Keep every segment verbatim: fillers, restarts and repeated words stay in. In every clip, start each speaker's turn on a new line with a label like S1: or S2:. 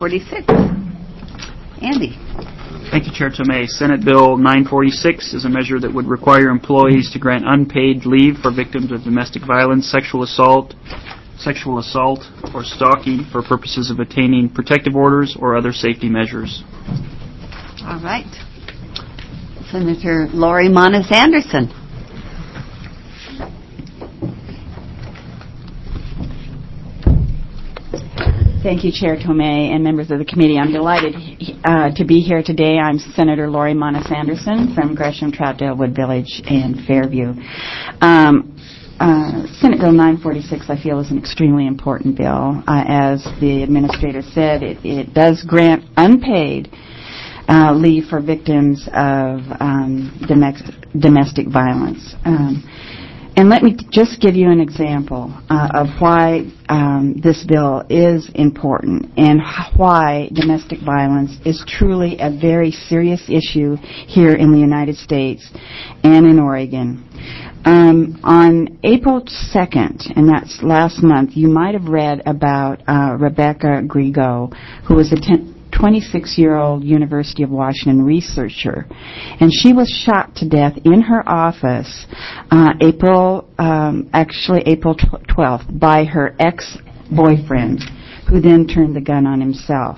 S1: forty-six. Andy.
S2: Thank you, Chair Tomei. Senate Bill nine forty-six is a measure that would require employees to grant unpaid leave for victims of domestic violence, sexual assault, sexual assault, or stalking for purposes of attaining protective orders or other safety measures.
S1: All right. Senator Lori Monis Anderson.
S3: Thank you, Chair Tomei and members of the committee. I'm delighted uh, to be here today. I'm Senator Lori Monis Anderson from Gresham, Troutdale, Wood Village, and Fairview. Um, uh, Senate Bill nine forty-six, I feel, is an extremely important bill. Uh, as the administrator said, it, it does grant unpaid uh, leave for victims of um, domestic, domestic violence. Um, And let me just give you an example uh, of why um, this bill is important and why domestic violence is truly a very serious issue here in the United States and in Oregon. Um, on April second, and that's last month, you might have read about uh, Rebecca Grigo, who was a twenty-six-year-old University of Washington researcher, and she was shot to death in her office uh, April, um, actually April twelfth, by her ex-boyfriend, who then turned the gun on himself.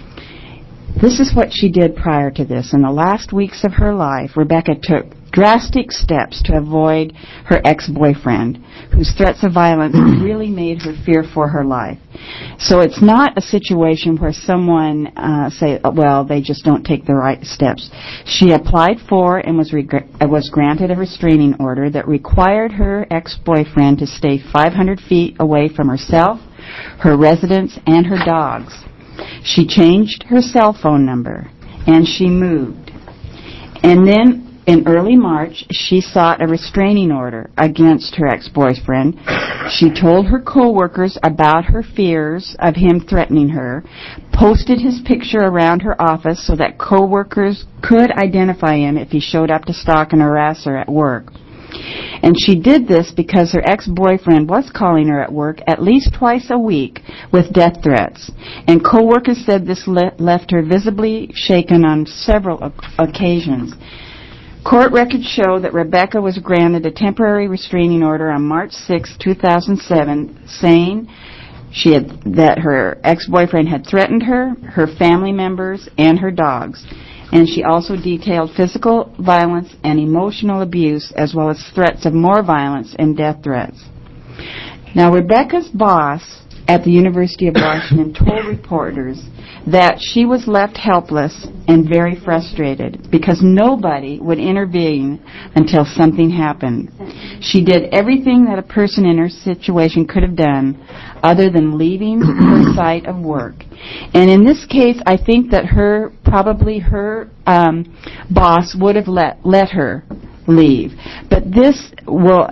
S3: This is what she did prior to this. In the last weeks of her life, Rebecca took drastic steps to avoid her ex-boyfriend, whose threats of violence really made her fear for her life. So it's not a situation where someone uh, say, well, they just don't take the right steps. She applied for and was reg- was granted a restraining order that required her ex-boyfriend to stay five hundred feet away from herself, her residence, and her dogs. She changed her cell phone number, and she moved. And then in early March, she sought a restraining order against her ex-boyfriend. She told her co-workers about her fears of him threatening her, posted his picture around her office so that co-workers could identify him if he showed up to stalk and harass her at work. And she did this because her ex-boyfriend was calling her at work at least twice a week with death threats. And co-workers said this le- left her visibly shaken on several o- occasions. Court records show that Rebecca was granted a temporary restraining order on March sixth, two thousand seven, saying she had, that her ex-boyfriend had threatened her, her family members, and her dogs. And she also detailed physical violence and emotional abuse, as well as threats of more violence and death threats. Now, Rebecca's boss at the University of Washington told reporters that she was left helpless and very frustrated because nobody would intervene until something happened. She did everything that a person in her situation could have done other than leaving her site of work. And in this case, I think that her, probably her um, boss would have let, let her leave. But this will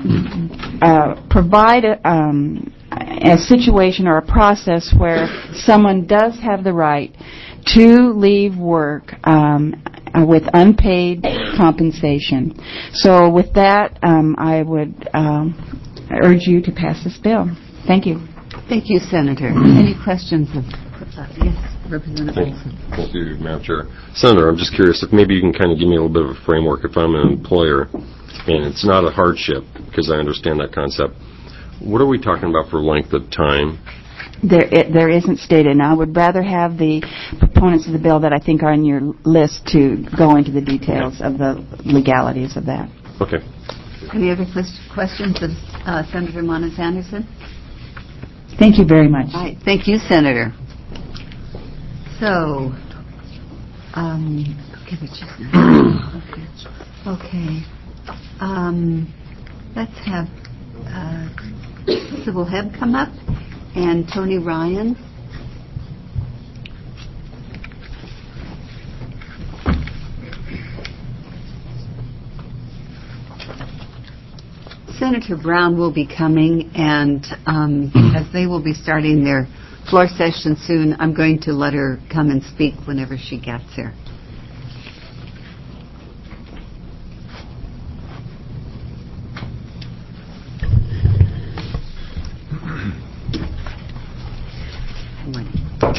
S3: uh, provide a, um, a situation or a process where someone does have the right to leave work um, uh, with unpaid compensation. So with that, um, I would um, urge you to pass this bill. Thank you.
S1: Thank you, Senator. Any questions of uh, yes, Representative
S4: Thank,
S1: Olson?
S4: thank you, Madam Chair. Senator, I'm just curious if maybe you can kind of give me a little bit of a framework if I'm an employer and it's not a hardship, because I understand that concept. What are we talking about for length of time?
S3: There, it, there isn't stated, and I would rather have the proponents of the bill that I think are on your list to go into the details of the legalities of that.
S4: Okay.
S1: Any other questions of uh, Senator Monis Anderson?
S3: Thank you very much.
S1: All right. Thank you, Senator. So, um, give it just now. Okay. Okay. Um, let's have uh, Sybil Hebb come up and Tony Ryan. Senator Brown will be coming, and um, as they will be starting their floor session soon, I'm going to let her come and speak whenever she gets here.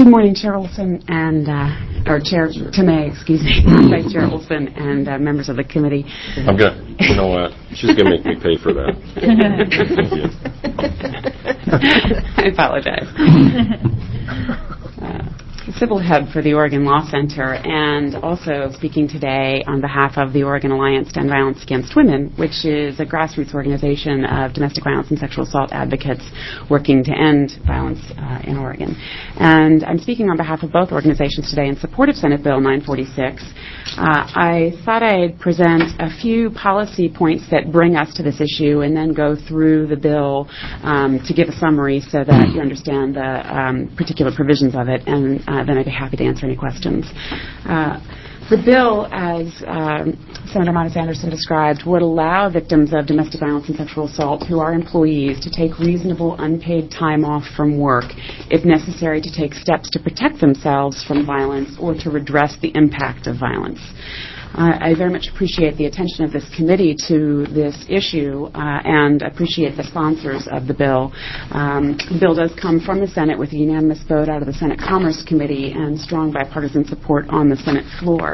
S5: Good morning, Chair Olson and, uh, or Chair Tomei, excuse me, Vice Chair Olson and uh, members of the committee.
S4: I'm gonna, you know what? She's gonna make me pay for that.
S5: I apologize. Uh, Sybil Hebb for the Oregon Law Center, and also speaking today on behalf of the Oregon Alliance to End Violence Against Women, which is a grassroots organization of domestic violence and sexual assault advocates working to end violence uh, in Oregon. And I'm speaking on behalf of both organizations today in support of Senate Bill nine forty-six. Uh, I thought I'd present a few policy points that bring us to this issue and then go through the bill um, to give a summary so that you understand the um, particular provisions of it, and uh, then I'd be happy to answer any questions. Uh, the bill, as um, Senator Monis Anderson described, would allow victims of domestic violence and sexual assault who are employees to take reasonable unpaid time off from work if necessary to take steps to protect themselves from violence or to redress the impact of violence. Uh, I very much appreciate the attention of this committee to this issue uh, and appreciate the sponsors of the bill. Um, the bill does come from the Senate with a unanimous vote out of the Senate Commerce Committee and strong bipartisan support on the Senate floor.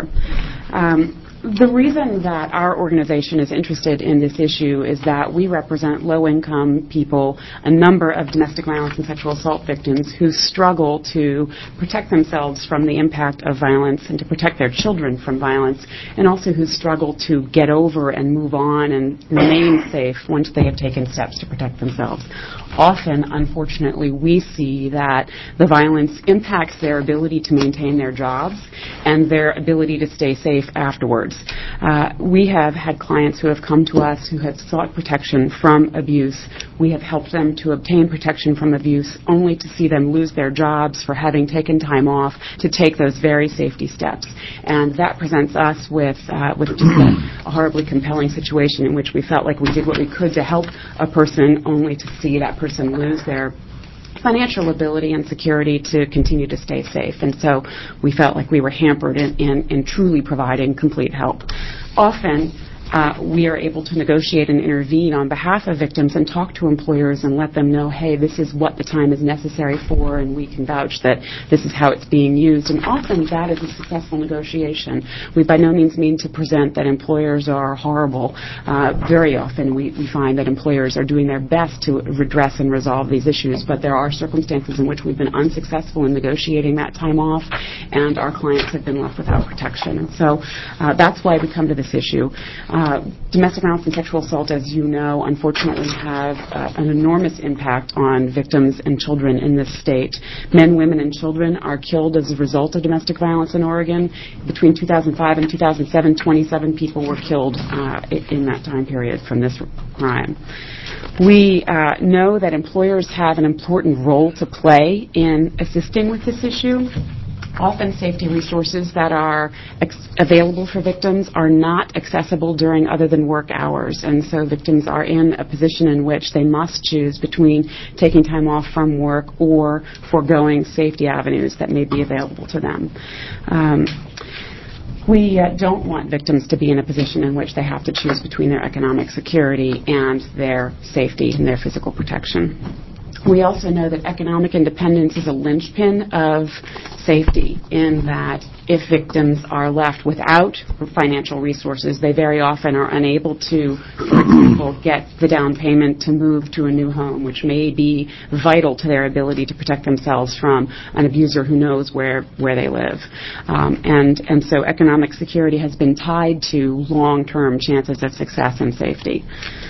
S5: Um, The reason that our organization is interested in this issue is that we represent low-income people, a number of domestic violence and sexual assault victims who struggle to protect themselves from the impact of violence and to protect their children from violence, and also who struggle to get over and move on and remain safe once they have taken steps to protect themselves. Often, unfortunately, we see that the violence impacts their ability to maintain their jobs and their ability to stay safe afterwards. Uh, we have had clients who have come to us who have sought protection from abuse. We have helped them to obtain protection from abuse only to see them lose their jobs for having taken time off to take those very safety steps. And that presents us with, uh, with just a, a horribly compelling situation in which we felt like we did what we could to help a person only to see that person lose their financial ability and security to continue to stay safe. And so we felt like we were hampered in, in, in truly providing complete help. Often, Uh, we are able to negotiate and intervene on behalf of victims and talk to employers and let them know, hey, this is what the time is necessary for, and we can vouch that this is how it's being used. And often that is a successful negotiation. We by no means mean to present that employers are horrible. Uh, very often we, we find that employers are doing their best to redress and resolve these issues, but there are circumstances in which we've been unsuccessful in negotiating that time off, and our clients have been left without protection. And so uh, that's why we come to this issue. Uh, domestic violence and sexual assault, as you know, unfortunately have uh, an enormous impact on victims and children in this state. Men, women, and children are killed as a result of domestic violence in Oregon. Between two thousand five and two thousand seven, twenty-seven people were killed uh, in that time period from this crime. We uh, know that employers have an important role to play in assisting with this issue. Often safety resources that are ex- available for victims are not accessible during other than work hours, and so victims are in a position in which they must choose between taking time off from work or foregoing safety avenues that may be available to them. Um, We uh, don't want victims to be in a position in which they have to choose between their economic security and their safety and their physical protection. We also know that economic independence is a linchpin of safety, in that if victims are left without financial resources, they very often are unable to, for example, get the down payment to move to a new home, which may be vital to their ability to protect themselves from an abuser who knows where, where they live. Um, and, and so economic security has been tied to long-term chances of success and safety.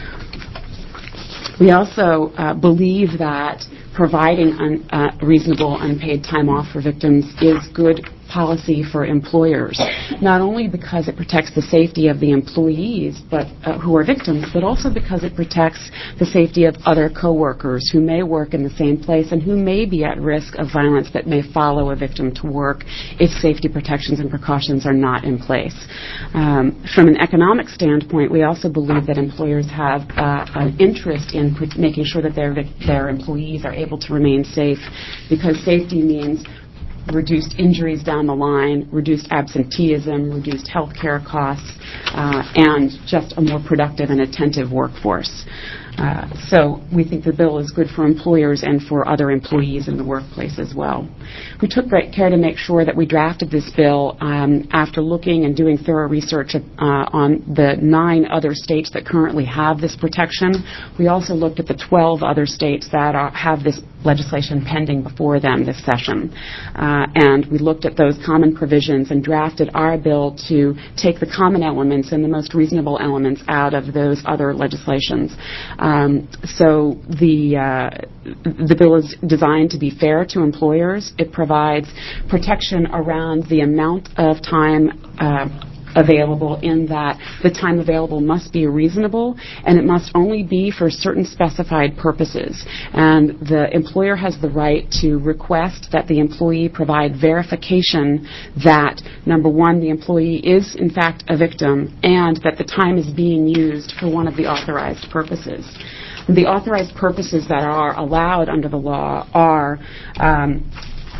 S5: We also uh, believe that providing un, uh, reasonable unpaid time off for victims is good policy for employers, not only because it protects the safety of the employees but uh, who are victims, but also because it protects the safety of other coworkers who may work in the same place and who may be at risk of violence that may follow a victim to work if safety protections and precautions are not in place. Um, from an economic standpoint, we also believe that employers have uh, an interest in put, making sure that their, their employees are able to remain safe, because safety means reduced injuries down the line, reduced absenteeism, reduced health care costs, uh, and just a more productive and attentive workforce. Uh, so we think the bill is good for employers and for other employees in the workplace as well. We took great care to make sure that we drafted this bill um, after looking and doing thorough research uh, on the nine other states that currently have this protection. We also looked at the twelve other states that are, have this legislation pending before them this session. Uh, and we looked at those common provisions and drafted our bill to take the common elements and the most reasonable elements out of those other legislations. Um, so the uh, the bill is designed to be fair to employers. It provides protection around the amount of time uh, available, in that the time available must be reasonable and it must only be for certain specified purposes. And the employer has the right to request that the employee provide verification that, number one, the employee is in fact a victim and that the time is being used for one of the authorized purposes. The authorized purposes that are allowed under the law are um,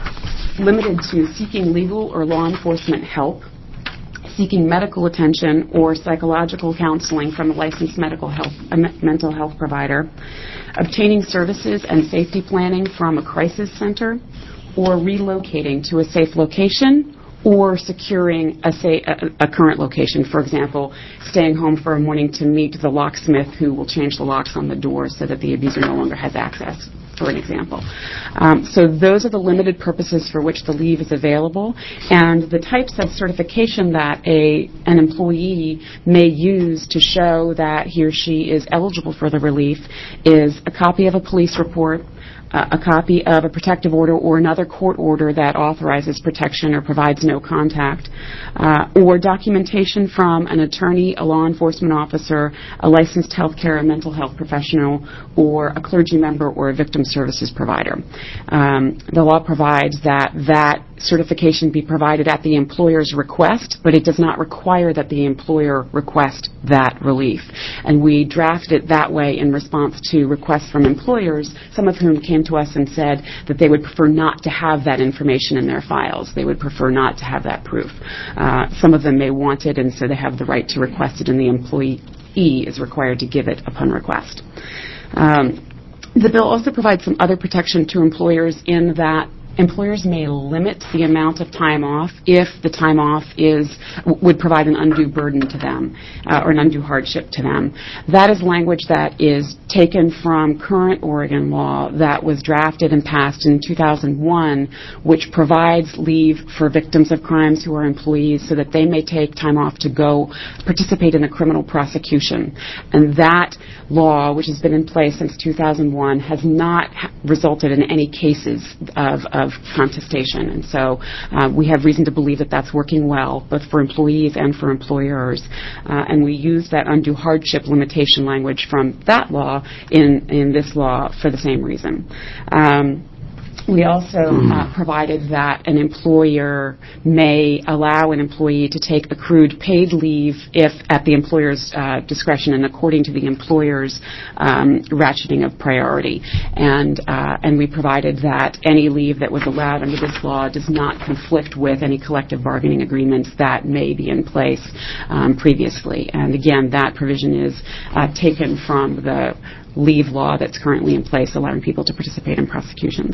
S5: limited to seeking legal or law enforcement help, seeking medical attention or psychological counseling from a licensed medical health, a mental health provider, obtaining services and safety planning from a crisis center, or relocating to a safe location, or securing a, say, a, a current location. For example, staying home for a morning to meet the locksmith who will change the locks on the door so that the abuser no longer has access, for an example. Um, so those are the limited purposes for which the leave is available, and the types of certification that a an employee may use to show that he or she is eligible for the relief is a copy of a police report, Uh, a copy of a protective order or another court order that authorizes protection or provides no contact, uh, or documentation from an attorney, a law enforcement officer, a licensed healthcare or mental health professional, or a clergy member or a victim services provider. Um, the law provides that that certification be provided at the employer's request, but it does not require that the employer request that relief. And we drafted it that way in response to requests from employers, some of whom came to us and said that they would prefer not to have that information in their files. They would prefer not to have that proof. Uh, some of them may want it, and so they have the right to request it, and the employee is required to give it upon request. Um, the bill also provides some other protection to employers in that employers may limit the amount of time off if the time off is would provide an undue burden to them uh, or an undue hardship to them. That is language that is taken from current Oregon law that was drafted and passed in two thousand one, which provides leave for victims of crimes who are employees so that they may take time off to go participate in a criminal prosecution. And that law, which has been in place since two thousand one, has not ha- resulted in any cases of, of contestation. And so uh, we have reason to believe that that's working well, both for employees and for employers. Uh, and we use that undue hardship limitation language from that law in, in this law for the same reason. Um, We also uh, provided that an employer may allow an employee to take accrued paid leave if at the employer's uh, discretion and according to the employer's um, ratcheting of priority. And uh, and we provided that any leave that was allowed under this law does not conflict with any collective bargaining agreements that may be in place um, previously. And again, that provision is uh, taken from the leave law that's currently in place, allowing people to participate in prosecutions.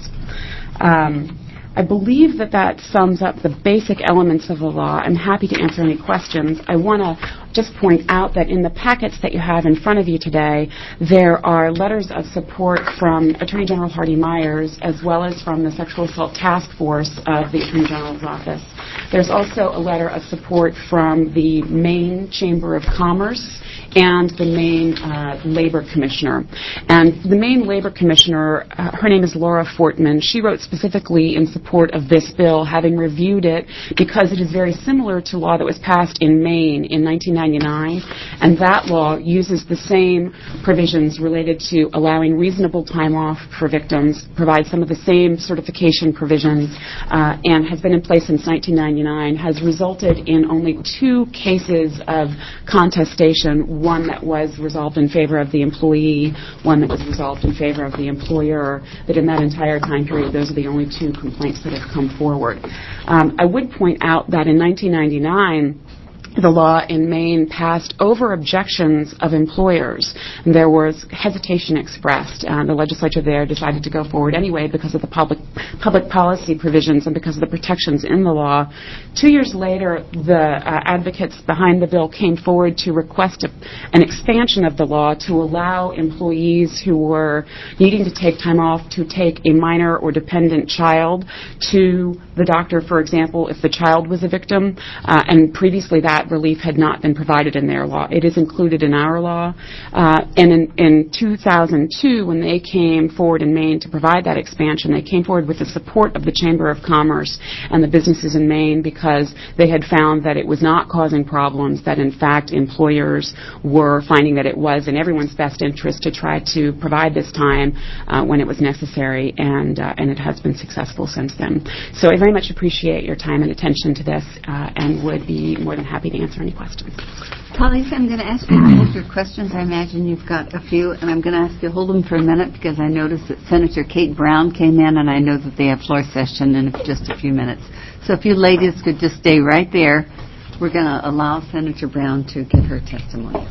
S5: Um, I believe that that sums up the basic elements of the law. I'm happy to answer any questions. I want to just point out that in the packets that you have in front of you today, there are letters of support from Attorney General Hardy Myers as well as from the Sexual Assault Task Force of the Attorney General's office. There's also a letter of support from the Maine Chamber of Commerce and the Maine uh, Labor Commissioner. And the Maine Labor Commissioner, uh, her name is Laura Fortman. She wrote specifically in support of this bill, having reviewed it because it is very similar to law that was passed in Maine in nineteen ninety-nine, and that law uses the same provisions related to allowing reasonable time off for victims, provides some of the same certification provisions, uh, and has been in place since nineteen ninety-nine. ninety-nine has resulted in only two cases of contestation, one that was resolved in favor of the employee, one that was resolved in favor of the employer, that in that entire time period, those are the only two complaints that have come forward. Um, I would point out that in nineteen ninety-nine, the law in Maine passed over objections of employers. There was hesitation expressed. Uh, the legislature there decided to go forward anyway because of the public public policy provisions and because of the protections in the law. Two years later, the uh, advocates behind the bill came forward to request a, an expansion of the law to allow employees who were needing to take time off to take a minor or dependent child to the doctor, for example, if the child was a victim, uh, and previously that relief had not been provided in their law. It is included in our law. Uh, and in, in two thousand two, when they came forward in Maine to provide that expansion, they came forward with the support of the Chamber of Commerce and the businesses in Maine because they had found that it was not causing problems, that in fact employers were finding that it was in everyone's best interest to try to provide this time uh, when it was necessary, and, uh, and it has been successful since then. So I very much appreciate your time and attention to this uh, and would be more than happy to answer any questions.
S1: Colleagues, I'm going to ask you to hold your questions. I imagine you've got a few, and I'm going to ask you to hold them for a minute because I noticed that Senator Kate Brown came in, and I know that they have floor session in just a few minutes. So if you ladies could just stay right there, we're going to allow Senator Brown to give her testimony.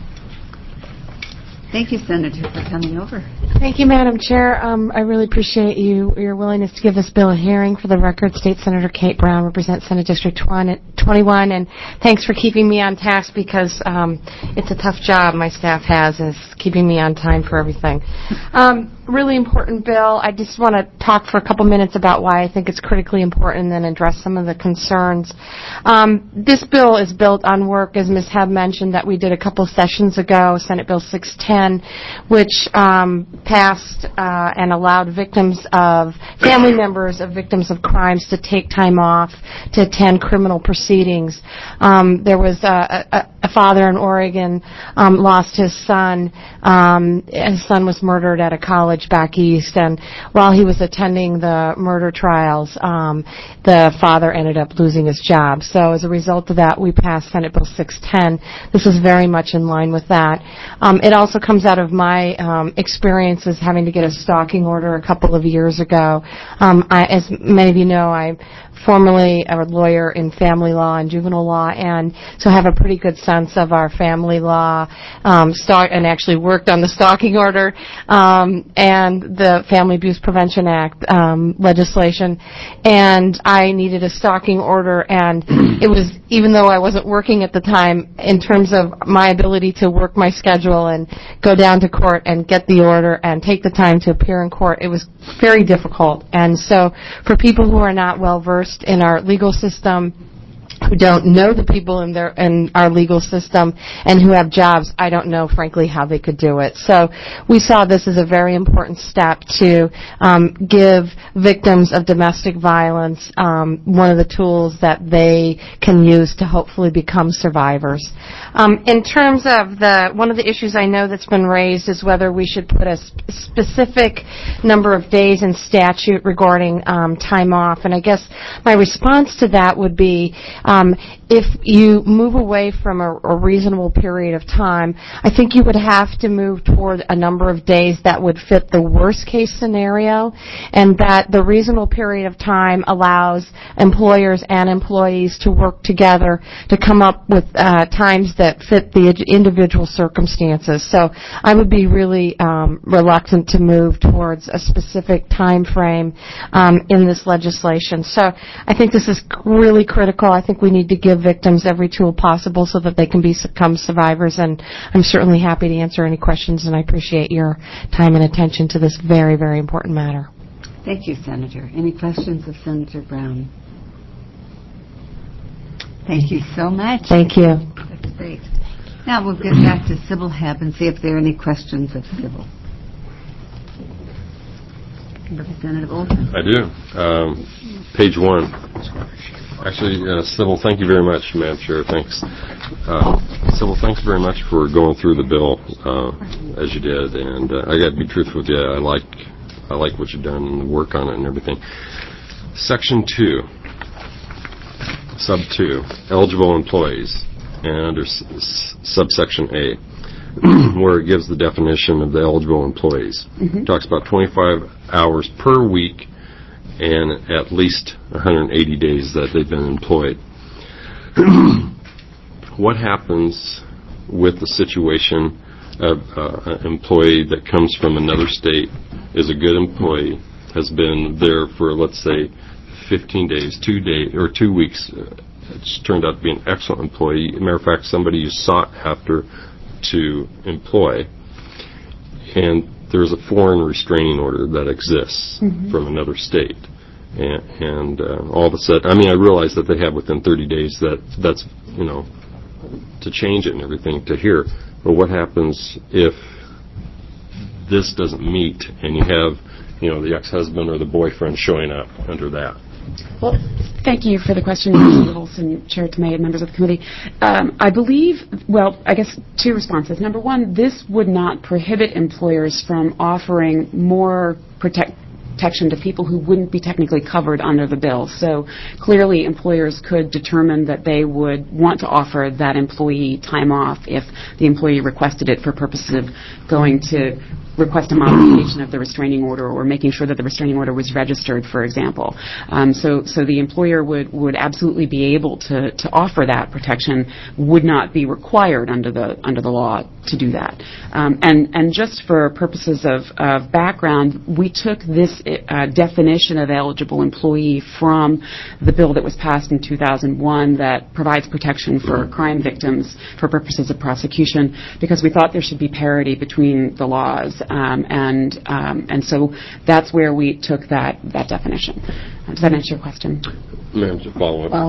S1: Thank you, Senator, for coming over.
S6: Thank you, Madam Chair. Um, I really appreciate you your willingness to give this bill a hearing. For the record, State Senator Kate Brown represents Senate District twenty-one, and thanks for keeping me on task because um, it's a tough job my staff has, is keeping me on time for everything. Um, really important bill. I just want to talk for a couple minutes about why I think it's critically important and then address some of the concerns. Um, this bill is built on work, as Miz Hebb mentioned, that we did a couple sessions ago, Senate Bill six ten, which um, passed uh, and allowed victims of, family members of victims of crimes to take time off to attend criminal proceedings. Um, there was a, a, a father in Oregon um, lost his son. Um, his son was murdered at a college back east, and while he was attending the murder trials, um, the father ended up losing his job. So as a result of that, we passed Senate Bill six ten. This is very much in line with that. Um, it also comes out of my um, experiences having to get a stalking order a couple of years ago. Um, I, as many of you know, I'm formerly a lawyer in family law and juvenile law, and so have a pretty good sense of our family law, um, stalk, and actually worked on the stalking order um, and the Family Abuse Prevention Act um, legislation. And I needed a stalking order, and it was, even though I wasn't working at the time, in terms of my ability to work my schedule and go down to court and get the order and take the time to appear in court, it was very difficult. And so for people who are not well versed in our legal system, who don't know the people in their in our legal system, and who have jobs, I don't know, frankly, how they could do it. So we saw this as a very important step to um, give victims of domestic violence um, one of the tools that they can use to hopefully become survivors. Um, in terms of the, one of the issues I know that's been raised is whether we should put a sp- specific number of days in statute regarding um, time off. And I guess my response to that would be, Um, if you move away from a, a reasonable period of time, I think you would have to move toward a number of days that would fit the worst case scenario, and that the reasonable period of time allows employers and employees to work together to come up with uh, times that fit the individual circumstances. So I would be really um, reluctant to move towards a specific time frame um, in this legislation. So I think this is really critical. I think we need to give victims every tool possible so that they can become survivors, and I'm certainly happy to answer any questions, and I appreciate your time and attention to this very, very important matter.
S1: Thank you, Senator. Any questions of Senator Brown? Thank you so much.
S6: Thank you.
S1: That's great. Now we'll get back to Sybil Hebb and see if there are any questions of Sybil. Representative Olson.
S4: I do. Um, page one. Actually, uh, Sybil, thank you very much, Madam Chair. Thanks. Uh, Sybil, thanks very much for going through the bill uh, as you did. And uh, I got to be truthful with you. I like I like what you've done and the work on it and everything. Section two sub two, eligible employees, and under s- s- subsection A, where it gives the definition of the eligible employees.
S5: Mm-hmm.
S4: It talks about twenty-five hours per week and at least one hundred eighty days that they've been employed. What happens with the situation of uh, an employee that comes from another state, is a good employee, has been there for, let's say, fifteen days, two days, or two weeks. Uh, it's turned out to be an excellent employee. Matter of fact, somebody you sought after to employ, and there's a foreign restraining order that exists mm-hmm. from another state. And, and uh, all of a sudden, I mean, I realize that they have within thirty days that that's, you know, to change it and everything to here. But what happens if this doesn't meet and you have, you know, the ex-husband or the boyfriend showing up under that?
S5: Well, thank you for the question, Mister Olson, Chair Tomei, and members of the committee. Um, I believe, well, I guess two responses. Number one, this would not prohibit employers from offering more protect protection to people who wouldn't be technically covered under the bill. So clearly employers could determine that they would want to offer that employee time off if the employee requested it for purposes of going to request a modification of the restraining order or making sure that the restraining order was registered, for example. Um, so, so the employer would, would absolutely be able to, to offer that protection, would not be required under the under the law to do that. Um, and, and just for purposes of, of background, we took this uh, definition of eligible employee from the bill that was passed in two thousand one that provides protection for crime victims for purposes of prosecution, because we thought there should be parity between the laws. Um, and um, and so that's where we took that, that definition. Uh, does that answer your question?
S4: Ma'am, to follow up.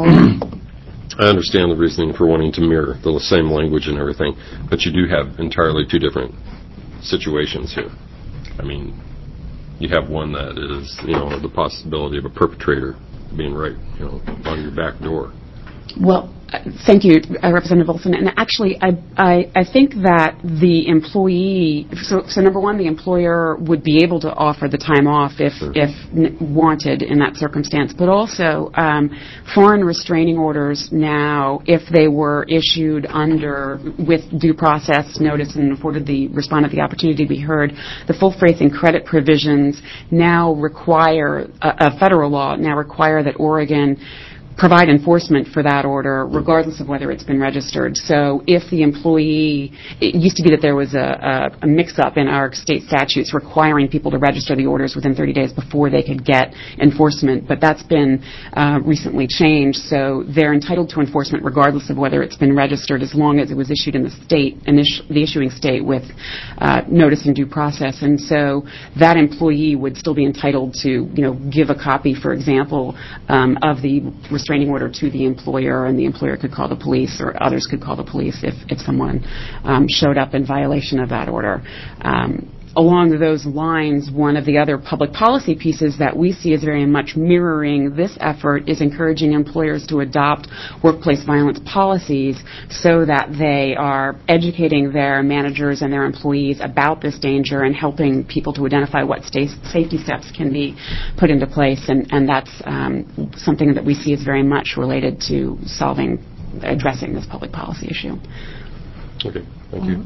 S4: I understand the reasoning for wanting to mirror the same language and everything, but you do have entirely two different situations here. I mean, you have one that is, you know, the possibility of a perpetrator being right, you know, on your back door.
S5: Well, uh, thank you, uh, Representative Olson. And actually, I, I, I think that the employee, so, so number one, the employer would be able to offer the time off if, sure. if n- wanted in that circumstance. But also, um, foreign restraining orders now, if they were issued under, with due process notice and afforded the respondent the opportunity to be heard, the full faith and credit provisions now require, uh, a federal law now require that Oregon provide enforcement for that order regardless of whether it's been registered. So if the employee, it used to be that there was a, a, a mix-up in our state statutes requiring people to register the orders within thirty days before they could get enforcement, but that's been uh, recently changed. So they're entitled to enforcement regardless of whether it's been registered as long as it was issued in the state, initi- the issuing state with uh, notice and due process. And so that employee would still be entitled to, you know, give a copy, for example, um, of the restraining order to the employer, and the employer could call the police, or others could call the police if, if someone um, showed up in violation of that order. Um, along those lines, one of the other public policy pieces that we see as very much mirroring this effort is encouraging employers to adopt workplace violence policies so that they are educating their managers and their employees about this danger and helping people to identify what sta- safety steps can be put into place. And, and that's um, something that we see as very much related to solving, addressing this public policy issue.
S4: Okay, thank you.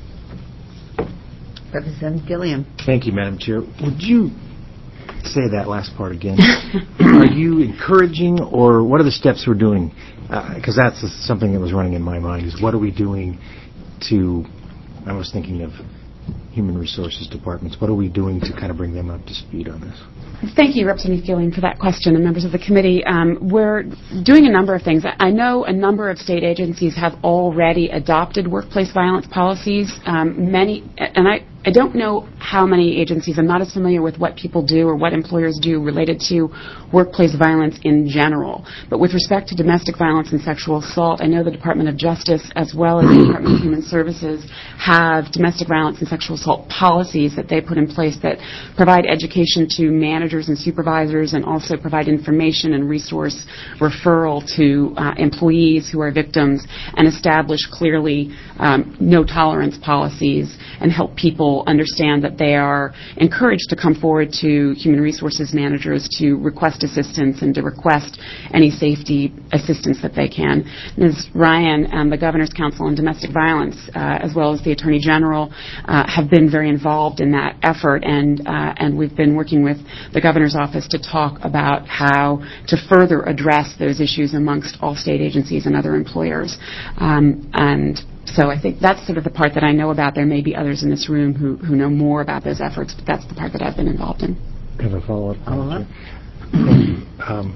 S1: Representative Gilliam.
S7: Thank you, Madam Chair. Would you say that last part again? Are you encouraging, or what are the steps we're doing? Because uh, that's something that was running in my mind, is what are we doing to, I was thinking of human resources departments, what are we doing to kind of bring them up to speed on this?
S5: Thank you, Representative Gilliam, for that question, and members of the committee. Um, we're doing a number of things. I know a number of state agencies have already adopted workplace violence policies. Um, many, and I, I don't know how many agencies. I'm not as familiar with what people do or what employers do related to workplace violence in general. But with respect to domestic violence and sexual assault, I know the Department of Justice as well as the Department of Human Services have domestic violence and sexual assault policies that they put in place that provide education to managers and supervisors, and also provide information and resource referral to uh, employees who are victims, and establish clearly um, no tolerance policies and help people people understand that they are encouraged to come forward to human resources managers to request assistance and to request any safety assistance that they can. Miz Ryan and the Governor's Council on Domestic Violence, uh, as well as the Attorney General, uh, have been very involved in that effort, and uh, and we've been working with the Governor's Office to talk about how to further address those issues amongst all state agencies and other employers. Um, and so I think that's sort of the part that I know about. There may be others in this room who, who know more about those efforts, but that's the part that I've been involved in.
S7: I have a follow-up.
S1: Follow-up?
S7: Thank you. Um,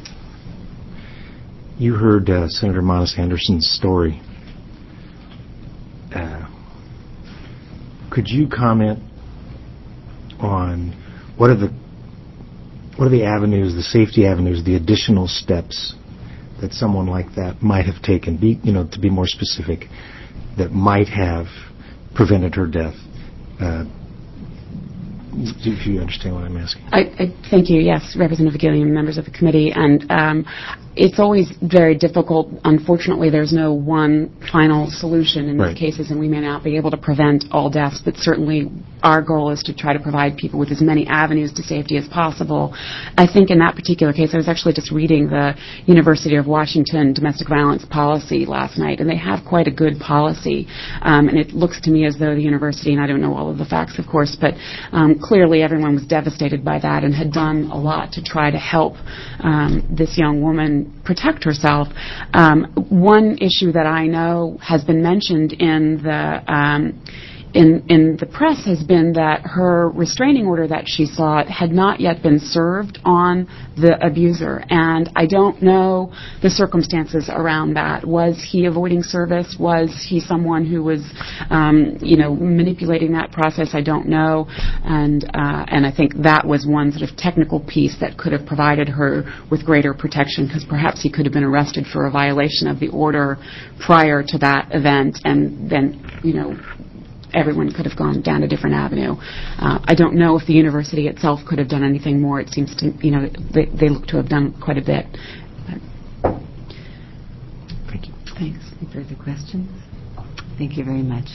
S7: you heard uh, Senator Monis Anderson's story. Uh, could you comment on what are the what are the avenues, the safety avenues, the additional steps that someone like that might have taken? Be, you know, to be more specific, that might have prevented her death. Uh, if you understand what I'm asking.
S5: I, I thank you. Yes, Representative Gilliam, members of the committee, and um, it's always very difficult. Unfortunately, there's no one final solution in
S7: Right.
S5: these cases, and we may not be able to prevent all deaths, but certainly our goal is to try to provide people with as many avenues to safety as possible. I think in that particular case, I was actually just reading the University of Washington domestic violence policy last night, and they have quite a good policy, um, and it looks to me as though the university, and I don't know all of the facts, of course, but um, clearly everyone was devastated by that and had done a lot to try to help um, this young woman protect herself. Um, one issue that I know has been mentioned in the um, in, in the press has been that her restraining order that she sought had not yet been served on the abuser, and I don't know the circumstances around that. Was he avoiding service? Was he someone who was, um, you know, manipulating that process? I don't know, and uh, and I think that was one sort of technical piece that could have provided her with greater protection, because perhaps he could have been arrested for a violation of the order prior to that event, and then, you know, everyone could have gone down a different avenue. Uh, I don't know if the university itself could have done anything more. It seems to, you know, they, they look to have done quite a bit. But
S7: Thank you.
S1: Thanks. Any further questions? Thank you very much.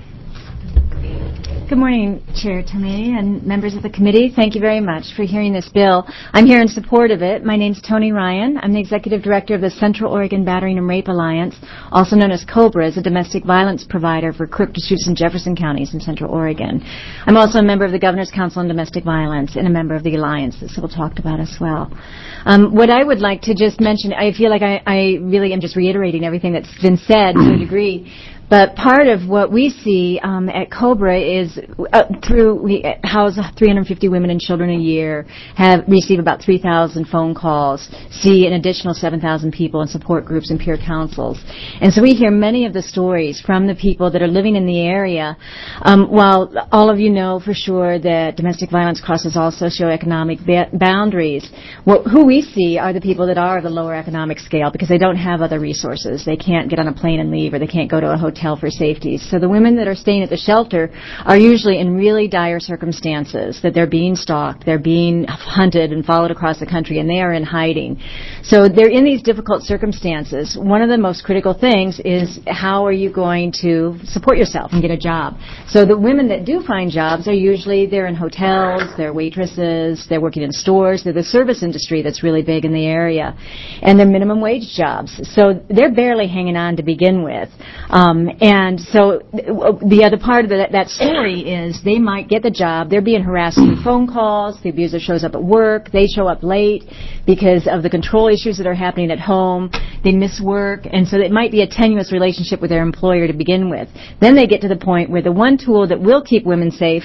S8: Good morning, Chair Tomei and members of the committee. Thank you very much for hearing this bill. I'm here in support of it. My name's Tony Ryan. I'm the Executive Director of the Central Oregon Battering and Rape Alliance, also known as COBRA, as a domestic violence provider for Crook, Deschutes, and Jefferson counties in Central Oregon. I'm also a member of the Governor's Council on Domestic Violence and a member of the Alliance that Sybil talked about as well. Um, what I would like to just mention, I feel like I, I really am just reiterating everything that's been said to a degree. But part of what we see um, at COBRA is uh, through we house three hundred fifty women and children a year, have receive about three thousand phone calls, see an additional seven thousand people in support groups and peer councils. And so we hear many of the stories from the people that are living in the area. Um, while all of you know for sure that domestic violence crosses all socioeconomic ba- boundaries, what, who we see are the people that are of the lower economic scale because they don't have other resources. They can't get on a plane and leave, or they can't go to a hotel for safety. So the women that are staying at the shelter are usually in really dire circumstances, that they're being stalked, they're being hunted and followed across the country, and they are in hiding. So they're in these difficult circumstances. One of the most critical things is how are you going to support yourself and get a job? So the women that do find jobs are usually, they're in hotels, they're waitresses, they're working in stores, they're the service industry that's really big in the area, and they're minimum wage jobs. So they're barely hanging on to begin with. Um, And so the other part of that, that story is they might get the job, they're being harassed through phone calls, the abuser shows up at work, they show up late because of the control issues that are happening at home, they miss work, and so it might be a tenuous relationship with their employer to begin with. Then they get to the point where the one tool that will keep women safe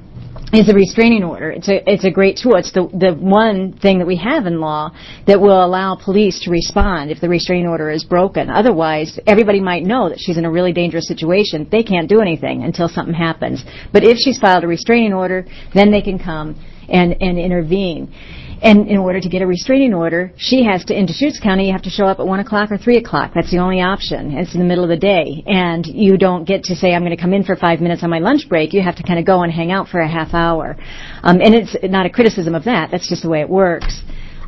S8: is a restraining order. It's a it's a great tool. It's the the one thing that we have in law that will allow police to respond if the restraining order is broken. Otherwise, everybody might know that she's in a really dangerous situation. They can't do anything until something happens. But if she's filed a restraining order, then they can come and, and intervene. And in order to get a restraining order, she has to, in Deschutes County, you have to show up at one o'clock or three o'clock. That's the only option. It's in the middle of the day. And you don't get to say, I'm going to come in for five minutes on my lunch break. You have to kind of go and hang out for a half hour. Um, and it's not a criticism of that. That's just the way it works.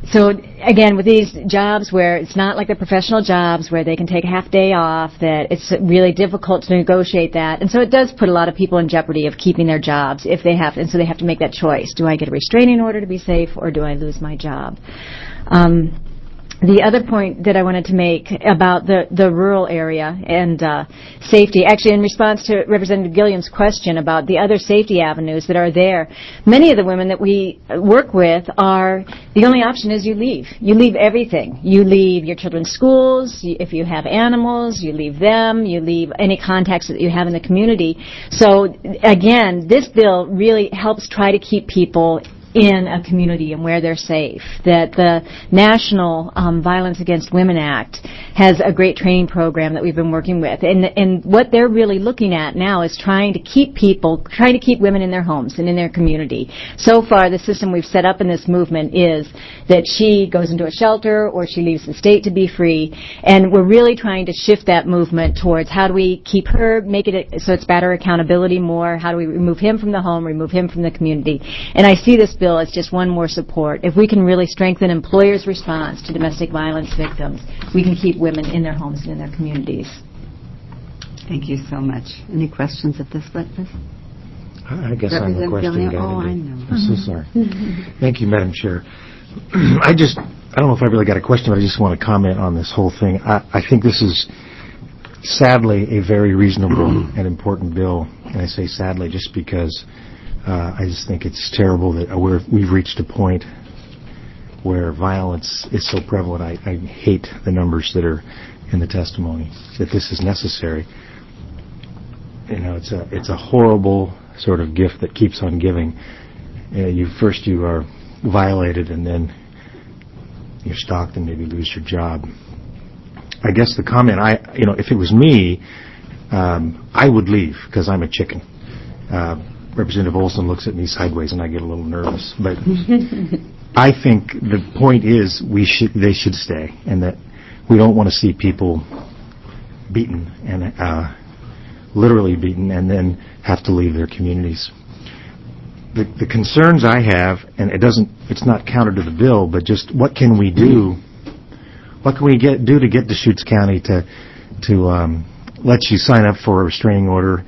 S8: so again, with these jobs where it's not like the professional jobs where they can take a half day off, that it's really difficult to negotiate that. And so it does put a lot of people in jeopardy of keeping their jobs if they have to, and so they have to make that choice. Do I get a restraining order to be safe, or do I lose my job? Um, The other point that I wanted to make about the, the rural area and uh, safety, actually in response to Representative Gilliam's question about the other safety avenues that are there, many of the women that we work with are, the only option is you leave. You leave everything. You leave your children's schools. You, if you have animals, you leave them. You leave any contacts that you have in the community. So again, this bill really helps try to keep people in a community and where they're safe. That the National um, Violence Against Women Act has a great training program that we've been working with. And, and what they're really looking at now is trying to keep people, trying to keep women in their homes and in their community. So far, the system we've set up in this movement is that she goes into a shelter or she leaves the state to be free. And we're really trying to shift that movement towards how do we keep her, make it so it's better accountability more, how do we remove him from the home, remove him from the community. And I see this bill as just one more support. If we can really strengthen employers' response to domestic violence victims, we can keep women in their homes and in their communities.
S1: Thank you so much. Any questions at this witness?
S7: I guess I'm a
S1: Representative
S7: question
S1: Gilliam?
S7: guy
S1: Oh,
S7: today.
S1: I know.
S7: I'm so sorry. Thank you, Madam Chair. I just, I don't know if I really got a question, but I just want to comment on this whole thing. I, I think this is sadly a very reasonable and important bill, and I say sadly just because uh, I just think it's terrible that we're, we've reached a point where violence is so prevalent. I, I hate the numbers that are in the testimony, that this is necessary. You know, it's a it's a horrible sort of gift that keeps on giving. Uh, you first you are violated, and then you're stalked and maybe lose your job. I guess the comment, I you know, if it was me, um, I would leave because I'm a chicken. Uh, Representative Olson looks at me sideways, and I get a little nervous. But I think the point is we should they should stay, and that we don't want to see people beaten and uh, literally beaten and then have to leave their communities. The, the concerns I have, and it doesn't, it's not counter to the bill, but just what can we do? What can we get do to get Deschutes County to to um, let you sign up for a restraining order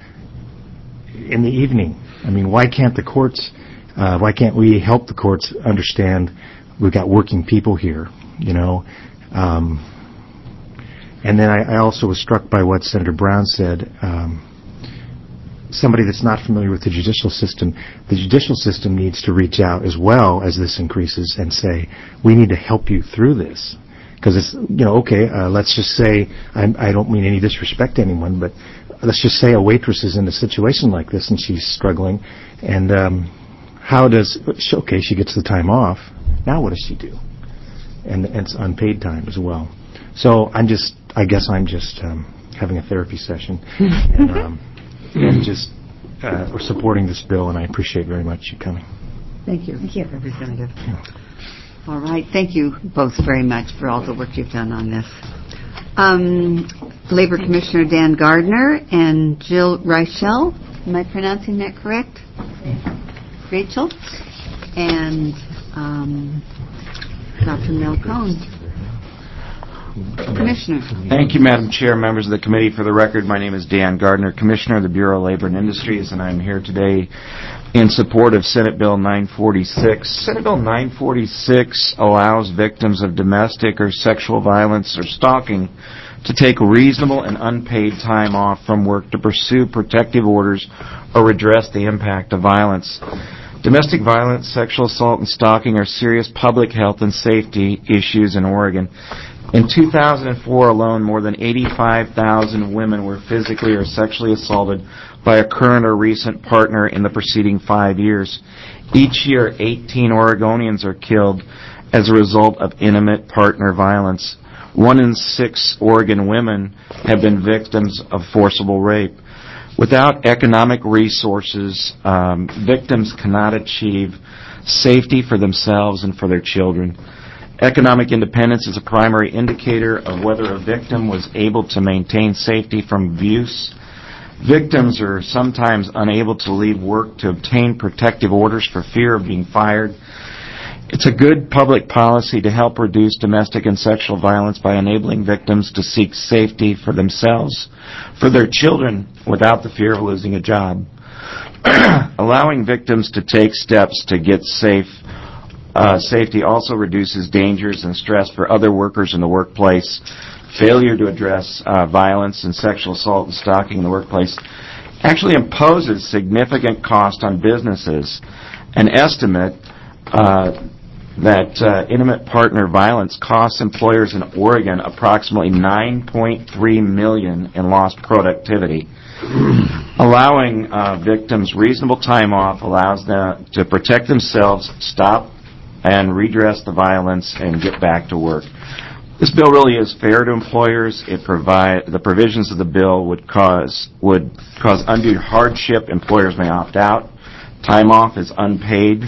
S7: in the evening? I mean, why can't the courts? Uh, why can't we help the courts understand we've got working people here? You know. Um, And then I, I also was struck by what Senator Brown said. Um, somebody that's not familiar with the judicial system, the judicial system needs to reach out as well as this increases and say, we need to help you through this. Because it's, you know, okay, uh, let's just say, I'm, I don't mean any disrespect to anyone, but let's just say a waitress is in a situation like this and she's struggling. And um, how does, okay, she gets the time off. Now what does she do? And, and it's unpaid time as well. So I'm just, I guess I'm just um, having a therapy session and, um, and just uh, we're supporting this bill, and I appreciate very much you coming.
S1: Thank you, Thank you. Representative. All right, thank you both very much for all the work you've done on this. Um, Labor Commissioner Dan Gardner and Jill Reichel, am I pronouncing that correct? Rachel, and um, Doctor Mel Cohn. Commissioner.
S9: Thank you, Madam Chair, members of the committee. For the record, my name is Dan Gardner, Commissioner of the Bureau of Labor and Industries, and I'm here today in support of Senate Bill nine forty-six. Senate Bill nine forty-six allows victims of domestic or sexual violence or stalking to take reasonable and unpaid time off from work to pursue protective orders or redress the impact of violence. Domestic violence, sexual assault, and stalking are serious public health and safety issues in Oregon. In two thousand four alone, more than eighty-five thousand women were physically or sexually assaulted by a current or recent partner in the preceding five years. Each year, eighteen Oregonians are killed as a result of intimate partner violence. One in six Oregon women have been victims of forcible rape. Without economic resources, um, victims cannot achieve safety for themselves and for their children. Economic independence is a primary indicator of whether a victim was able to maintain safety from abuse. Victims are sometimes unable to leave work to obtain protective orders for fear of being fired. It's a good public policy to help reduce domestic and sexual violence by enabling victims to seek safety for themselves, for their children, without the fear of losing a job. Allowing victims to take steps to get safe uh, safety also reduces dangers and stress for other workers in the workplace. Failure to address uh, violence and sexual assault and stalking in the workplace actually imposes significant cost on businesses. An estimate uh, that uh, intimate partner violence costs employers in Oregon approximately nine point three million dollars in lost productivity. Allowing uh, victims reasonable time off allows them to protect themselves, stop and redress the violence, and get back to work. This bill really is fair to employers. It provide the provisions of the bill would cause would cause undue hardship. Employers may opt out. Time off is unpaid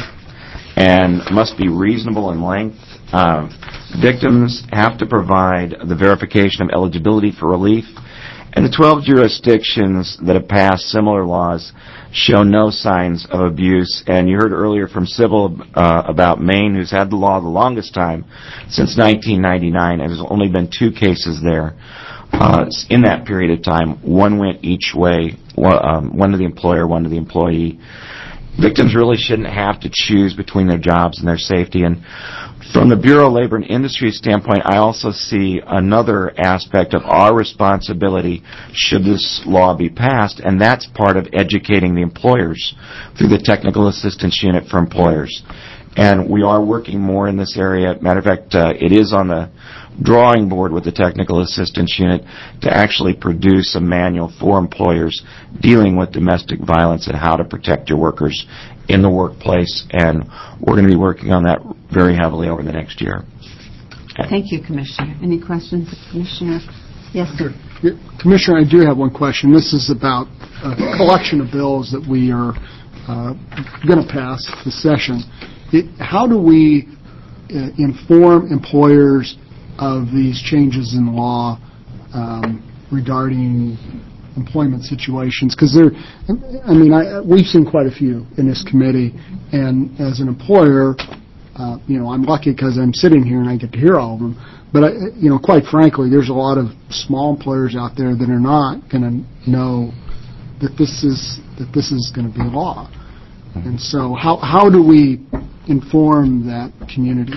S9: and must be reasonable in length. Uh, victims have to provide the verification of eligibility for relief, and the twelve jurisdictions that have passed similar laws show no signs of abuse. And you heard earlier from Sybil uh, about Maine, who's had the law the longest time, since nineteen ninety-nine, and there's only been two cases there. Uh, in that period of time, one went each way, one, um, one to the employer, one to the employee. Victims really shouldn't have to choose between their jobs and their safety. And from the Bureau of Labor and Industry standpoint, I also see another aspect of our responsibility should this law be passed, and that's part of educating the employers through the Technical Assistance Unit for Employers. And we are working more in this area. Matter of fact, uh, it is on the drawing board with the Technical Assistance Unit to actually produce a manual for employers dealing with domestic violence and how to protect your workers in the workplace. And we're going to be working on that very heavily over the next year.
S1: Thank you, Commissioner. Any questions, Commissioner? Yes, sir.
S10: Yeah, Commissioner, I do have one question. This is about a collection of bills that we are uh, going to pass this session. It, how do we uh, inform employers of these changes in law um, regarding employment situations? Because there, I mean, I, we've seen quite a few in this committee, and as an employer, uh, you know, I'm lucky because I'm sitting here and I get to hear all of them. But I, you know, quite frankly, there's a lot of small employers out there that are not going to know that this is that this is going to be law. And so, how how do we inform that community?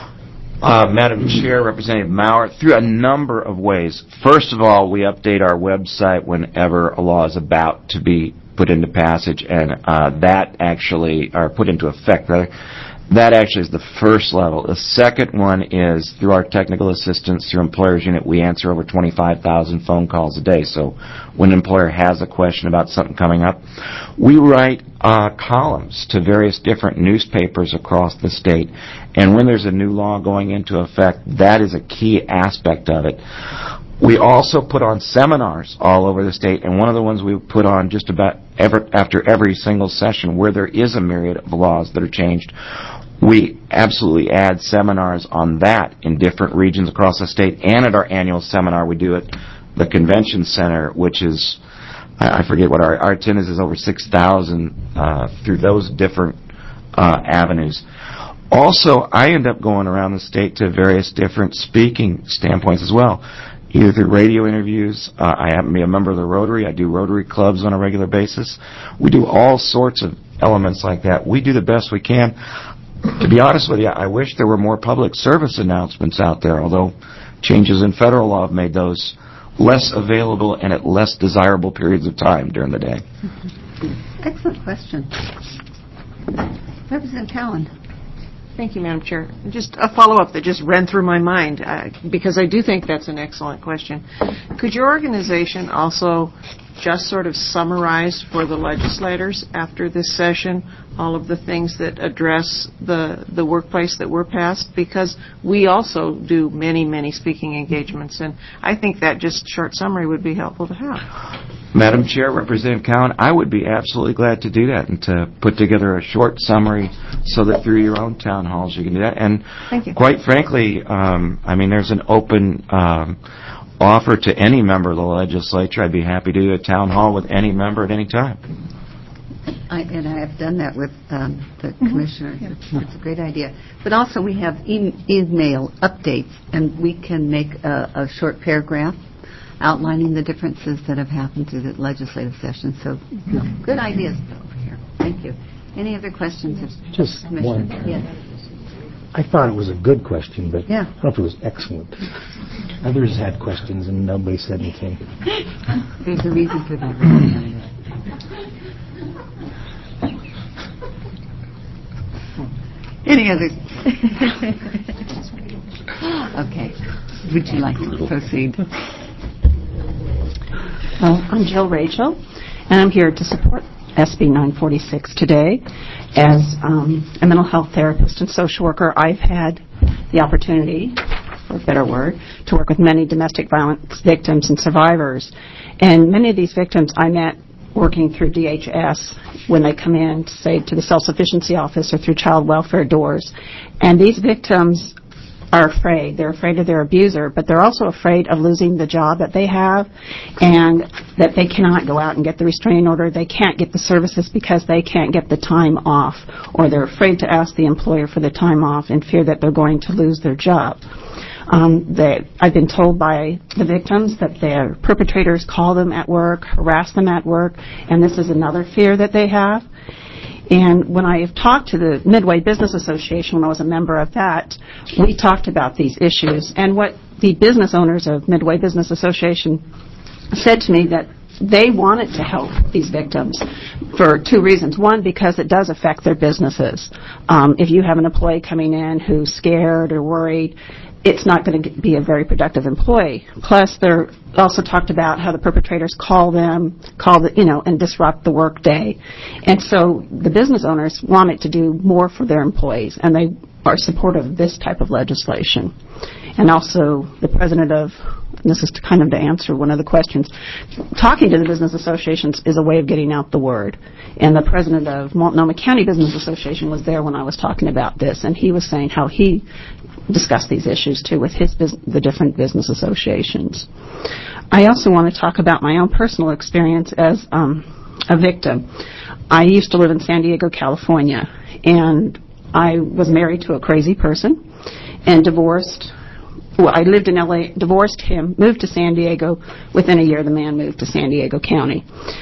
S9: Uh, Madam Chair, Representative Maurer, through a number of ways. First of all, we update our website whenever a law is about to be put into passage, and uh, that actually, or put into effect, rather. That actually is the first level. The second one is through our technical assistance through Employers Unit. We answer over twenty-five thousand phone calls a day. So when an employer has a question about something coming up, we write uh, columns to various different newspapers across the state. And when there's a new law going into effect, that is a key aspect of it. We also put on seminars all over the state, and one of the ones we put on just about ever, after every single session where there is a myriad of laws that are changed, we absolutely add seminars on that in different regions across the state. And at our annual seminar we do at the Convention Center, which is, I forget what our, our attendance is, over six thousand uh, through those different uh, avenues. Also, I end up going around the state to various different speaking standpoints as well, either through radio interviews. Uh, I happen to be a member of the Rotary. I do Rotary clubs on a regular basis. We do all sorts of elements like that. We do the best we can. To be honest with you, I wish there were more public service announcements out there, although changes in federal law have made those less available and at less desirable periods of time during the day.
S1: Excellent question. Representative Cowan.
S11: Thank you, Madam Chair. Just a follow-up that just ran through my mind, uh, because I do think that's an excellent question. Could your organization also just sort of summarize for the legislators after this session all of the things that address the, the workplace that were passed? Because we also do many, many speaking engagements, and I think that just short summary would be helpful to have.
S9: Madam Chair, Representative Cowan, I would be absolutely glad to do that and to put together a short summary so that through your own town halls you can do that. And
S11: Thank you.
S9: Quite frankly, um, I mean, there's an open um, offer to any member of the legislature. I'd be happy to do a town hall with any member at any time.
S1: I, and I have done that with um, the mm-hmm. commissioner. Yeah. It's, it's a great idea. But also we have e- email updates, and we can make a, a short paragraph outlining the differences that have happened through the legislative session. So yeah. Good ideas over here. Thank you. Any other questions?
S7: Just one.
S1: Yes.
S7: I thought it was a good question, but
S1: yeah.
S7: I don't know if it was excellent. Others had questions and nobody said anything.
S1: There's a reason for that. Any others? Okay. Would you like to proceed?
S12: Well, I'm Jill Rachel, and I'm here to support S B nine forty-six today. As um, a mental health therapist and social worker, I've had the opportunity, for a better word, to work with many domestic violence victims and survivors. And many of these victims I met working through D H S when they come in, say, to the self-sufficiency office or through child welfare doors. And these victims are afraid. They're afraid of their abuser, but they're also afraid of losing the job that they have and that they cannot go out and get the restraining order. They can't get the services because they can't get the time off, or they're afraid to ask the employer for the time off in fear that they're going to lose their job. Um, they, I've been told by the victims that their perpetrators call them at work, harass them at work, and this is another fear that they have. And when I have talked to the Midway Business Association, when I was a member of that, we talked about these issues. And what the business owners of Midway Business Association said to me that they wanted to help these victims for two reasons. One, because it does affect their businesses. Um, if you have an employee coming in who's scared or worried, it's not going to be a very productive employee. Plus, they're also talked about how the perpetrators call them, call the, you know, and disrupt the work day. And so the business owners wanted to do more for their employees, and they are supportive of this type of legislation. And also, the president of, this is to kind of to answer one of the questions, talking to the business associations is a way of getting out the word. And the president of Multnomah County Business Association was there when I was talking about this, and he was saying how he discussed these issues too with his bus- the different business associations. I also want to talk about my own personal experience as um, a victim. I used to live in San Diego, California, and I was married to a crazy person and divorced. Well, I lived in L A, divorced him, moved to San Diego. Within a year, the man moved to San Diego County.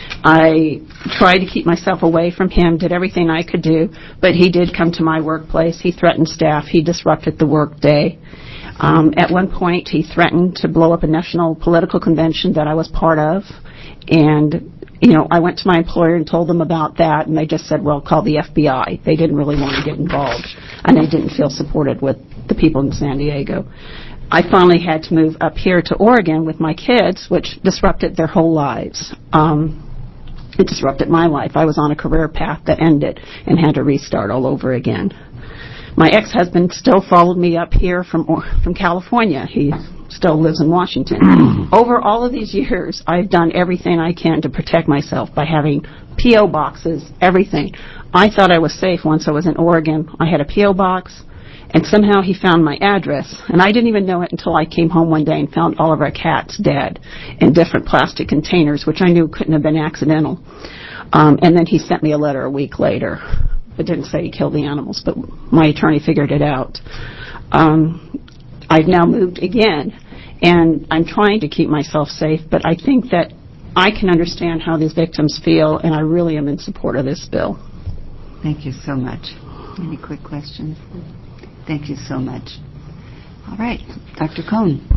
S12: I tried to keep myself away from him, did everything I could do, but he did come to my workplace. He threatened staff. He disrupted the work day. Um, at one point, he threatened to blow up a national political convention that I was part of. And, you know, I went to my employer and told them about that, and they just said, well, call the F B I. They didn't really want to get involved, and they didn't feel supported with the people in San Diego. I finally had to move up here to Oregon with my kids, which disrupted their whole lives. Um, it disrupted my life. I was on a career path that ended and had to restart all over again. My ex-husband still followed me up here from from California. He still lives in Washington. Over all of these years, I've done everything I can to protect myself by having P O boxes, everything. I thought I was safe once I was in Oregon. I had a P O box. And somehow he found my address. And I didn't even know it until I came home one day and found all of our cats dead in different plastic containers, which I knew couldn't have been accidental. Um, and then he sent me a letter a week later. It didn't say he killed the animals, but my attorney figured it out. Um, I've now moved again, and I'm trying to keep myself safe, but I think that I can understand how these victims feel, and I really am in support of this bill.
S1: Thank you so much. Any quick questions? Thank you so much. All right, Doctor Cohn.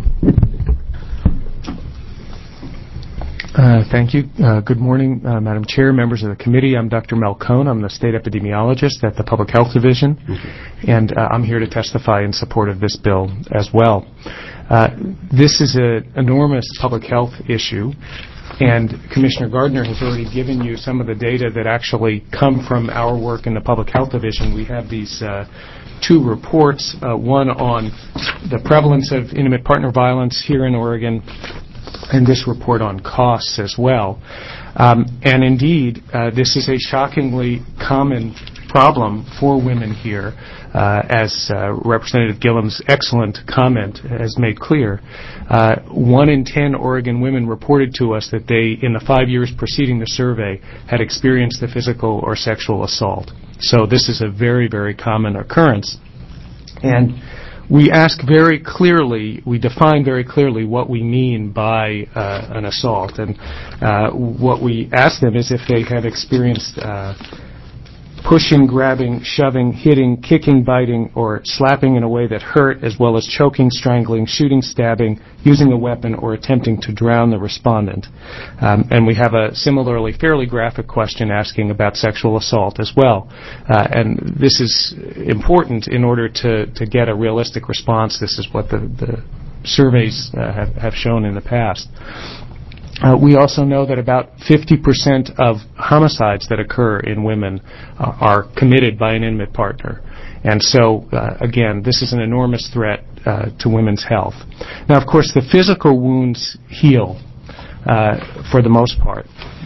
S13: Uh, thank you. Uh, good morning, uh, Madam Chair, members of the committee. I'm Doctor Mel Cohn. I'm the state epidemiologist at the Public Health Division, okay. and uh, I'm here to testify in support of this bill as well. Uh, this is an enormous public health issue, and Commissioner Gardner has already given you some of the data that actually come from our work in the Public Health Division. We have these uh, two reports, uh, one on the prevalence of intimate partner violence here in Oregon, and this report on costs as well. Um, and indeed, uh, this is a shockingly common problem for women here, uh, as uh, Representative Gillum's excellent comment has made clear. Uh, one in ten Oregon women reported to us that they, in the five years preceding the survey, had experienced a physical or sexual assault. So this is a very, very common occurrence. And we ask very clearly, we define very clearly what we mean by uh, an assault. And uh, what we ask them is if they have experienced uh, pushing, grabbing, shoving, hitting, kicking, biting, or slapping in a way that hurt, as well as choking, strangling, shooting, stabbing, using a weapon, or attempting to drown the respondent. Um, and we have a similarly fairly graphic question asking about sexual assault as well. Uh, and this is important in order to, to get a realistic response. This is what the, the surveys uh, have, have shown in the past. Uh, we also know that about fifty percent of homicides that occur in women uh, are committed by an intimate partner. And so, uh, again, this is an enormous threat uh, to women's health. Now, of course, the physical wounds heal uh, for the most part.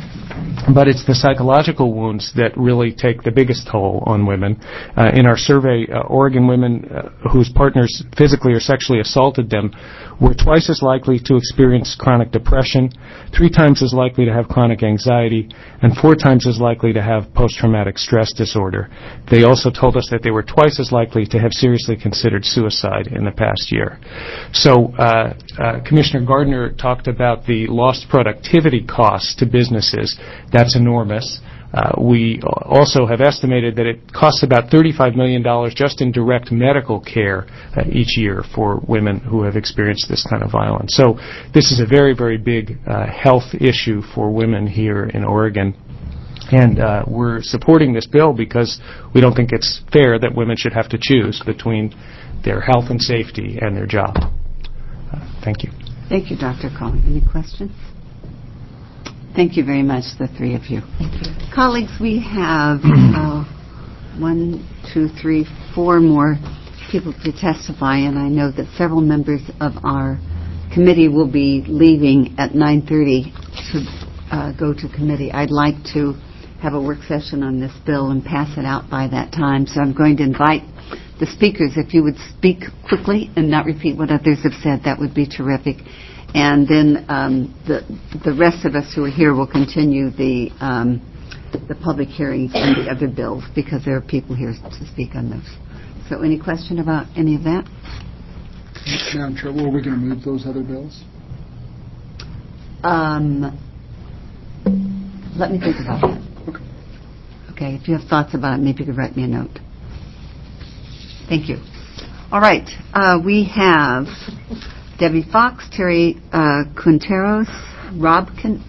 S13: But it's the psychological wounds that really take the biggest toll on women. Uh, in our survey, uh, Oregon women uh, whose partners physically or sexually assaulted them were twice as likely to experience chronic depression, three times as likely to have chronic anxiety, and four times as likely to have post-traumatic stress disorder. They also told us that they were twice as likely to have seriously considered suicide in the past year. So uh, uh, Commissioner Gardner talked about the lost productivity costs to businesses. That's enormous. Uh, we also have estimated that it costs about thirty-five million dollars just in direct medical care uh, each year for women who have experienced this kind of violence. So this is a very, very big uh, health issue for women here in Oregon. And uh, we're supporting this bill because we don't think it's fair that women should have to choose between their health and safety and their job. Uh, thank you.
S1: Thank you, Doctor Cohen. Any questions? Thank you very much, the three of you.
S8: Thank you.
S1: Colleagues, we have uh, one, two, three, four more people to testify, and I know that several members of our committee will be leaving at nine thirty to uh, go to committee. I'd like to have a work session on this bill and pass it out by that time, so I'm going to invite the speakers. If you would speak quickly and not repeat what others have said, that would be terrific. And then um, the the rest of us who are here will continue the um, the public hearings on the other bills because there are people here to speak on those. So any question about any of that?
S10: Madam Chair, were we going to move those other bills?
S1: Um, let me think about that.
S10: Okay.
S1: Okay, if you have thoughts about it, maybe you could write me a note. Thank you. All right, uh, we have Debbie Fox, Terry uh, Quinteros, Rob Quin-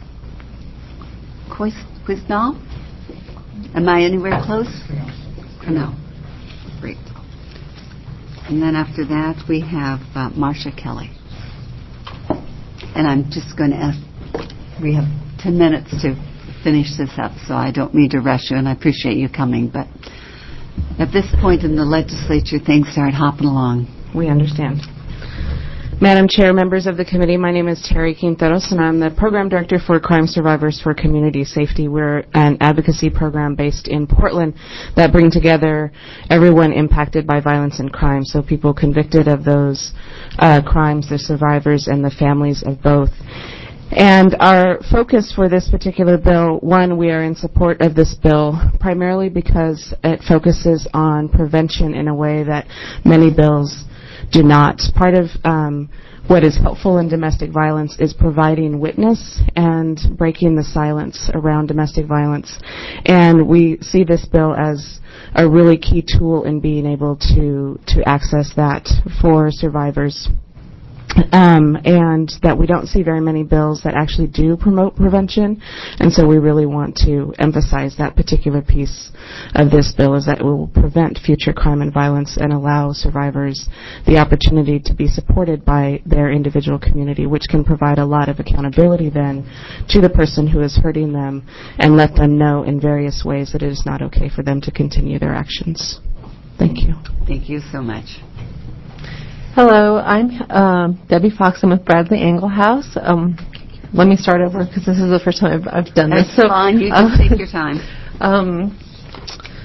S1: Quisnall. Am I anywhere close? No. Great. And then after that, we have uh, Marcia Kelly. And I'm just going to ask, we have ten minutes to finish this up, so I don't mean to rush you, and I appreciate you coming, but at this point in the legislature, things start hopping along.
S6: We understand. Madam Chair, members of the committee, my name is Terry Quinteros, and I'm the Program Director for Crime Survivors for Community Safety. We're an advocacy program based in Portland that bring together everyone impacted by violence and crime, so people convicted of those uh, crimes, the survivors, and the families of both. And our focus for this particular bill, one, we are in support of this bill primarily because it focuses on prevention in a way that many bills do not. Part of um, what is helpful in domestic violence is providing witness and breaking the silence around domestic violence. And we see this bill as a really key tool in being able to, to access that for survivors. Um, and that we don't see very many bills that actually do promote prevention, and so we really want to emphasize that particular piece of this bill is that it will prevent future crime and violence and allow survivors the opportunity to be supported by their individual community, which can provide a lot of accountability then to the person who is hurting them and let them know in various ways that it is not okay for them to continue their actions. Thank you.
S1: Thank you so much.
S14: Hello, I'm um, Debbie Fox. I'm with Bradley Englehouse. Um, let me start over because this is the first time I've, I've done
S1: That's
S14: this. So
S1: fine. You
S14: uh,
S1: just take your time.
S14: Um,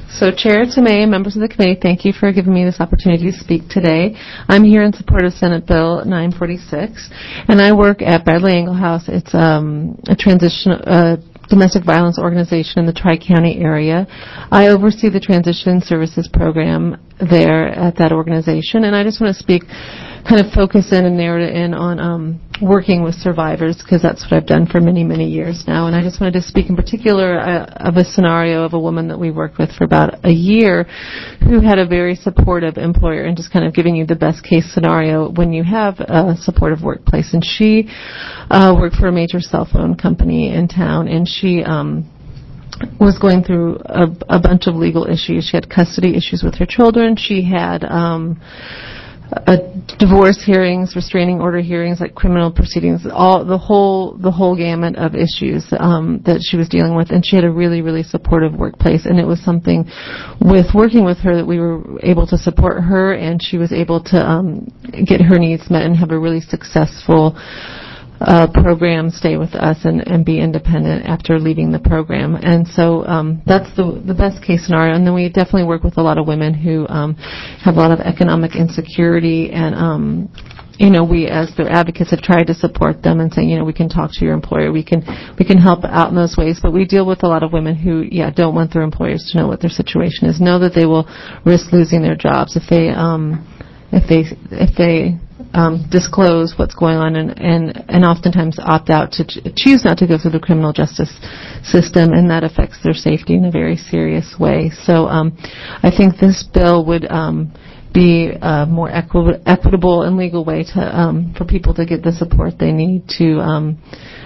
S14: So, Chair Tomei and members of the committee, thank you for giving me this opportunity to speak today. I'm here in support of Senate Bill nine forty-six, and I work at Bradley Angle House. It's um, a transition uh, domestic violence organization in the Tri-County area. I oversee the Transition Services Program there at that organization, and I just want to speak, kind of focus in and narrow it in on um, working with survivors, because that's what I've done for many, many years now. And I just wanted to speak in particular uh, of a scenario of a woman that we worked with for about a year who had a very supportive employer, and just kind of giving you the best case scenario when you have a supportive workplace. And she uh, worked for a major cell phone company in town, and she um, was going through a, a bunch of legal issues. She had custody issues with her children. She had um, Uh, divorce hearings, restraining order hearings, like criminal proceedings, all the whole the whole gamut of issues um, that she was dealing with, and she had a really really supportive workplace. And it was something with working with her that we were able to support her, and she was able to um, get her needs met and have a really successful Uh, program, stay with us, and, and be independent after leaving the program. And so um, that's the the best case scenario. And then we definitely work with a lot of women who um, have a lot of economic insecurity, and um, you know, we as their advocates have tried to support them and saying, you know, we can talk to your employer, we can we can help out in those ways. But we deal with a lot of women who, yeah, don't want their employers to know what their situation is, know that they will risk losing their jobs if they um, if they if they Um, disclose what's going on, and, and, and oftentimes opt out to ch- choose not to go through the criminal justice system, and that affects their safety in a very serious way. So um, I think this bill would um, be a more equi- equitable and legal way to um, for people to get the support they need to um,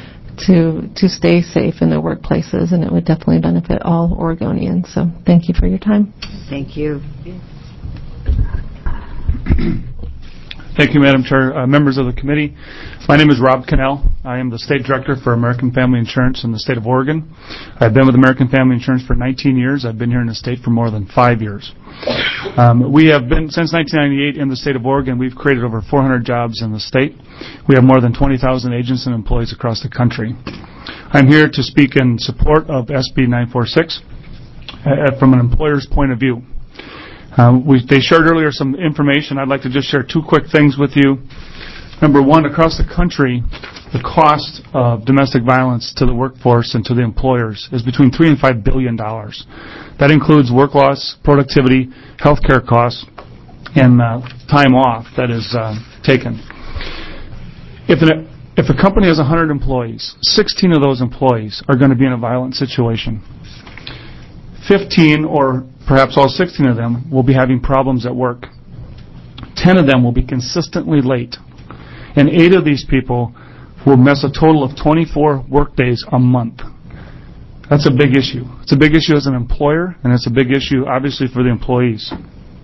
S14: to to stay safe in their workplaces, and it would definitely benefit all Oregonians. So thank you for your time.
S1: Thank you.
S15: Thank you, Madam Chair. Uh, members of the committee, my name is Rob Cannell. I am the State Director for American Family Insurance in the state of Oregon. I've been with American Family Insurance for nineteen years. I've been here in the state for more than five years. Um, we have been, since nineteen ninety-eight, in the state of Oregon. We've created over four hundred jobs in the state. We have more than twenty thousand agents and employees across the country. I'm here to speak in support of S B nine forty-six uh, from an employer's point of view. Um, we, they shared earlier some information. I'd like to just share two quick things with you. Number one, across the country, the cost of domestic violence to the workforce and to the employers is between three and five billion dollars. That includes work loss, productivity, health care costs, and uh, time off that is uh, taken. If an, if a company has one hundred employees, sixteen of those employees are going to be in a violent situation. fifteen, or perhaps all sixteen of them, will be having problems at work. ten of them will be consistently late. And eight of these people will miss a total of twenty-four work days a month. That's a big issue. It's a big issue as an employer, and it's a big issue, obviously, for the employees.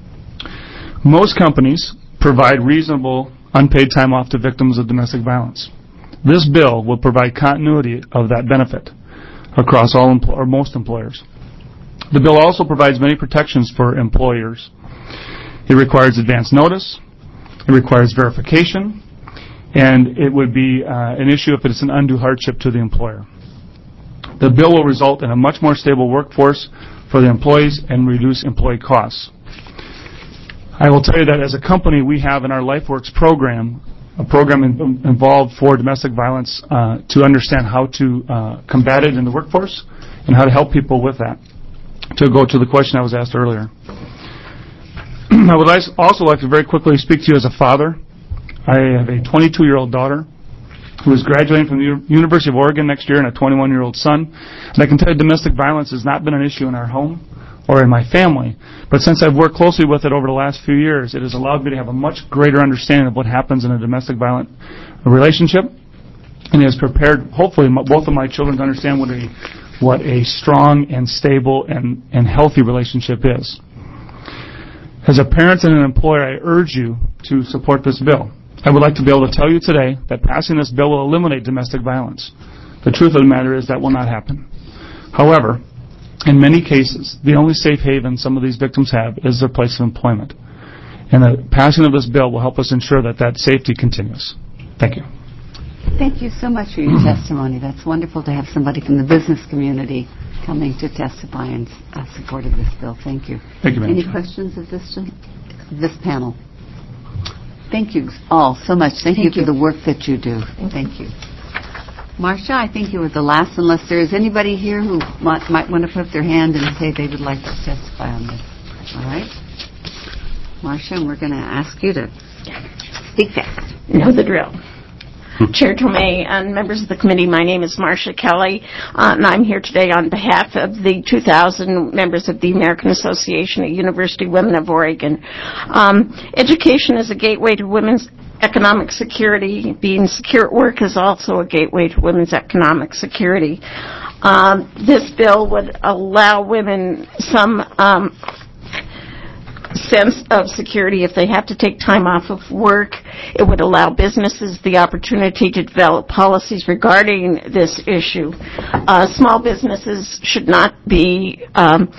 S15: Most companies provide reasonable unpaid time off to victims of domestic violence. This bill will provide continuity of that benefit across all empl- or most employers. The bill also provides many protections for employers. It requires advance notice, it requires verification, and it would be uh, an issue if it's an undue hardship to the employer. The bill will result in a much more stable workforce for the employees and reduce employee costs. I will tell you that as a company, we have in our LifeWorks program, a program in, involved for domestic violence uh, to understand how to uh, combat it in the workforce and how to help people with that. To go to the question I was asked earlier. I would also like to very quickly speak to you as a father. I have a twenty-two-year-old daughter who is graduating from the U- University of Oregon next year and a twenty-one-year-old son. And I can tell you domestic violence has not been an issue in our home or in my family. But since I've worked closely with it over the last few years, it has allowed me to have a much greater understanding of what happens in a domestic violent relationship, and it has prepared, hopefully, both of my children to understand what a what a strong and stable and, and healthy relationship is. As a parent and an employer, I urge you to support this bill. I would like to be able to tell you today that passing this bill will eliminate domestic violence. The truth of the matter is that will not happen. However, in many cases, the only safe haven some of these victims have is their place of employment. And the passing of this bill will help us ensure that that safety continues. Thank you.
S1: Thank you so much for your testimony. That's wonderful to have somebody from the business community coming to testify in uh, support of this bill. Thank you.
S15: Thank you, Madam
S1: Any
S15: Chair.
S1: questions of this, this panel? Thank you all so much. Thank,
S8: Thank
S1: you
S8: you.
S1: for the work that you do. Thank you. Marcia, I think you were the last, unless there is anybody here who might, might want to put up their hand and say they would like to testify on this. All right? Marcia, and we're going to ask you to speak fast.
S12: Know the drill. Chair Tomei and members of the committee, my name is Marcia Kelly, uh, and I'm here today on behalf of the two thousand members of the American Association of University Women of Oregon. Um, education is a gateway to women's economic security. Being secure at work is also a gateway to women's economic security. Um, this bill would allow women some um, sense of security if they have to take time off of work. It would allow businesses the opportunity to develop policies regarding this issue. Uh, small businesses should not be um,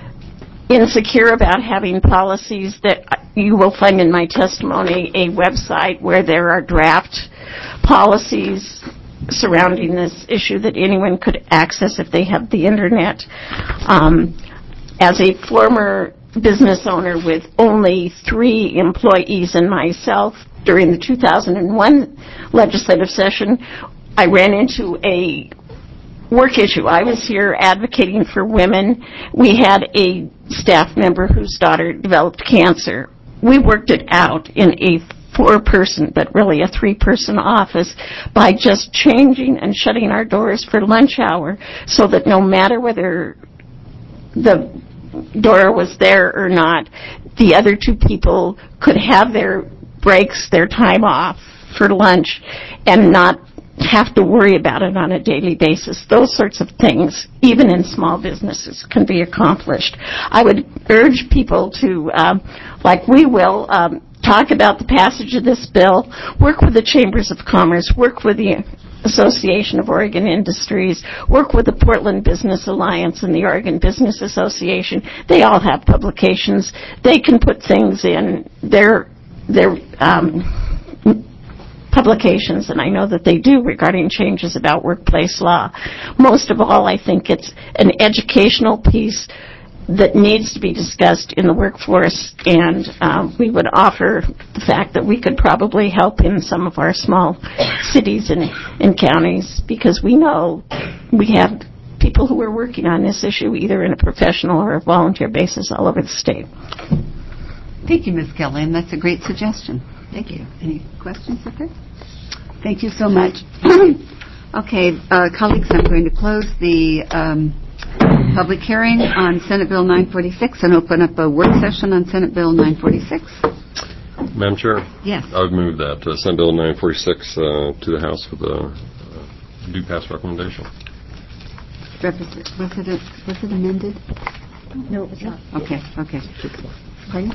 S12: insecure about having policies. That you will find in my testimony a website where there are draft policies surrounding this issue that anyone could access if they have the internet. Um, as a former business owner with only three employees and myself, during the two thousand one legislative session, I ran into a work issue. I was here advocating for women. We had a staff member whose daughter developed cancer. We worked it out in a four-person, but really a three-person office by just changing and shutting our doors for lunch hour so that no matter whether the Dora was there or not, the other two people could have their breaks, their time off for lunch, and not have to worry about it on a daily basis. Those sorts of things, even in small businesses, can be accomplished. I would urge people to, um, like we will, um, talk about the passage of this bill, work with the Chambers of Commerce, work with the Association of Oregon Industries, work with the Portland Business Alliance and the Oregon Business Association. They all have publications. They can put things in their their um, publications, and I know that they do, regarding changes about workplace law. Most of all, I think it's an educational piece that needs to be discussed in the workforce, and uh, we would offer the fact that we could probably help in some of our small cities and, and counties, because we know we have people who are working on this issue either in a professional or a volunteer basis all over the state.
S1: Thank you, Miz Kelly, and that's a great suggestion. Thank you. Any questions of her? Thank you so much. Okay, uh, colleagues, I'm going to close the um, public hearing on Senate Bill nine forty-six and open up a work session on Senate Bill nine forty-six.
S4: Madam Chair?
S1: Yes.
S4: I would move that uh, Senate Bill nine forty-six uh, to the House with a uh, due pass recommendation.
S1: Represent, was it, was it amended?
S8: No, it's not.
S1: Okay, okay. Pardon?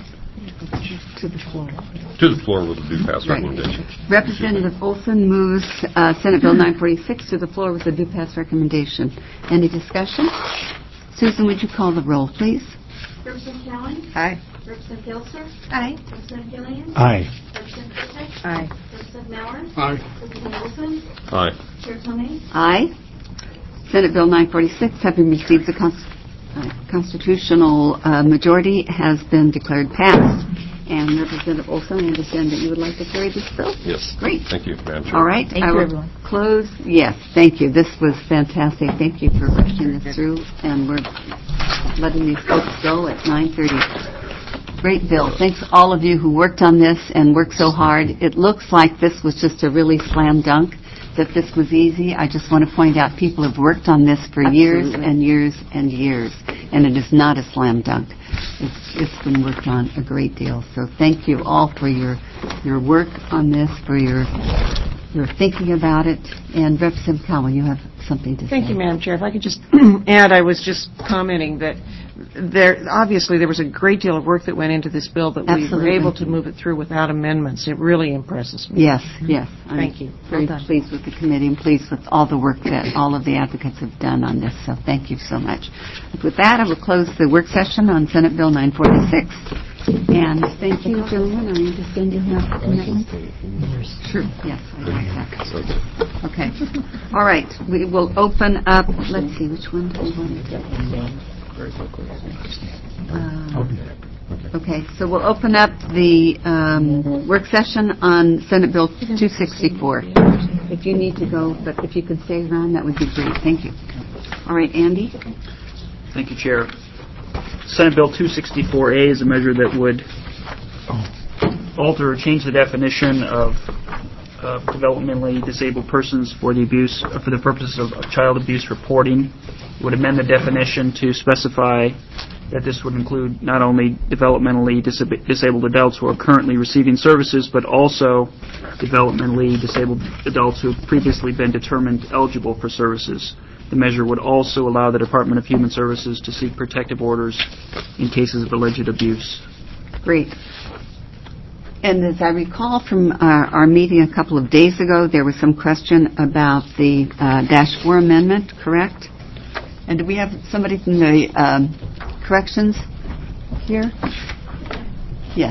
S11: To the floor.
S4: To the floor with a due pass
S1: Right.
S4: recommendation.
S1: Representative Olson moves uh, Senate Bill nine forty-six to the floor with a due pass recommendation. Any discussion? Susan, would you call the roll, please?
S16: Representative Cowan?
S11: Aye.
S16: Representative Gilser?
S11: Aye.
S16: Representative Gillian?
S7: Aye.
S16: Representative Krizik?
S11: Aye.
S16: Representative Maurer?
S10: Aye.
S16: Representative Wilson?
S4: Aye.
S16: Chair Tomei?
S1: Aye. Senate Bill nine forty-six, having received the cons- uh, constitutional uh, majority, has been declared passed. And Representative Olson, I understand that you would like to carry this bill?
S4: Yes.
S1: Great.
S4: Thank you, Madam Chair.
S1: All right.
S8: Thank
S1: I
S8: you,
S1: will
S8: everyone.
S1: close. Yes, thank you. This was fantastic. Thank you for rushing this through, and we're letting these folks go at nine thirty. Great bill. Thanks all of you who worked on this and worked so hard. It looks like this was just a really slam dunk, that this was easy. I just want to point out people have worked on this for years and years and years, and it is not a slam dunk. It's, it's been worked on a great deal. So thank you all for your your work on this, for your your thinking about it. And Representative Cowan, you have something to say.
S11: Thank you, Madam Chair. If I could just add, I was just commenting that there obviously there was a great deal of work that went into this bill, that we
S1: Absolutely.
S11: were able to move it through without amendments. It really impresses me.
S1: Yes, yes. I'm
S11: Thank you.
S1: very
S11: Well done.
S1: pleased with the committee and pleased with all the work that all of the advocates have done on this. So thank you so much. With that, I will close the work session on Senate Bill nine forty-six. And thank you, Julian. I understand you have commitments. Sure. Yes, I like that. Okay. All right, we will open up, let's see, which one do we want to do?
S2: Very quickly.
S1: Uh, okay, so we'll open up the um, work session on Senate Bill two sixty-four. If you need to go, but if you could stay around, that would be great. Thank you. All right, Andy?
S2: Thank you, Chair. Senate Bill two sixty-four A is a measure that would alter or change the definition of of developmentally disabled persons for the abuse, uh, for the purposes of child abuse reporting. It would amend the definition to specify that this would include not only developmentally disab- disabled adults who are currently receiving services, but also developmentally disabled adults who have previously been determined eligible for services. The measure would also allow the Department of Human Services to seek protective orders in cases of alleged abuse.
S1: Great. And as I recall from uh, our meeting a couple of days ago, there was some question about the uh, Dash four amendment, correct? And do we have somebody from the um, corrections here? Yes.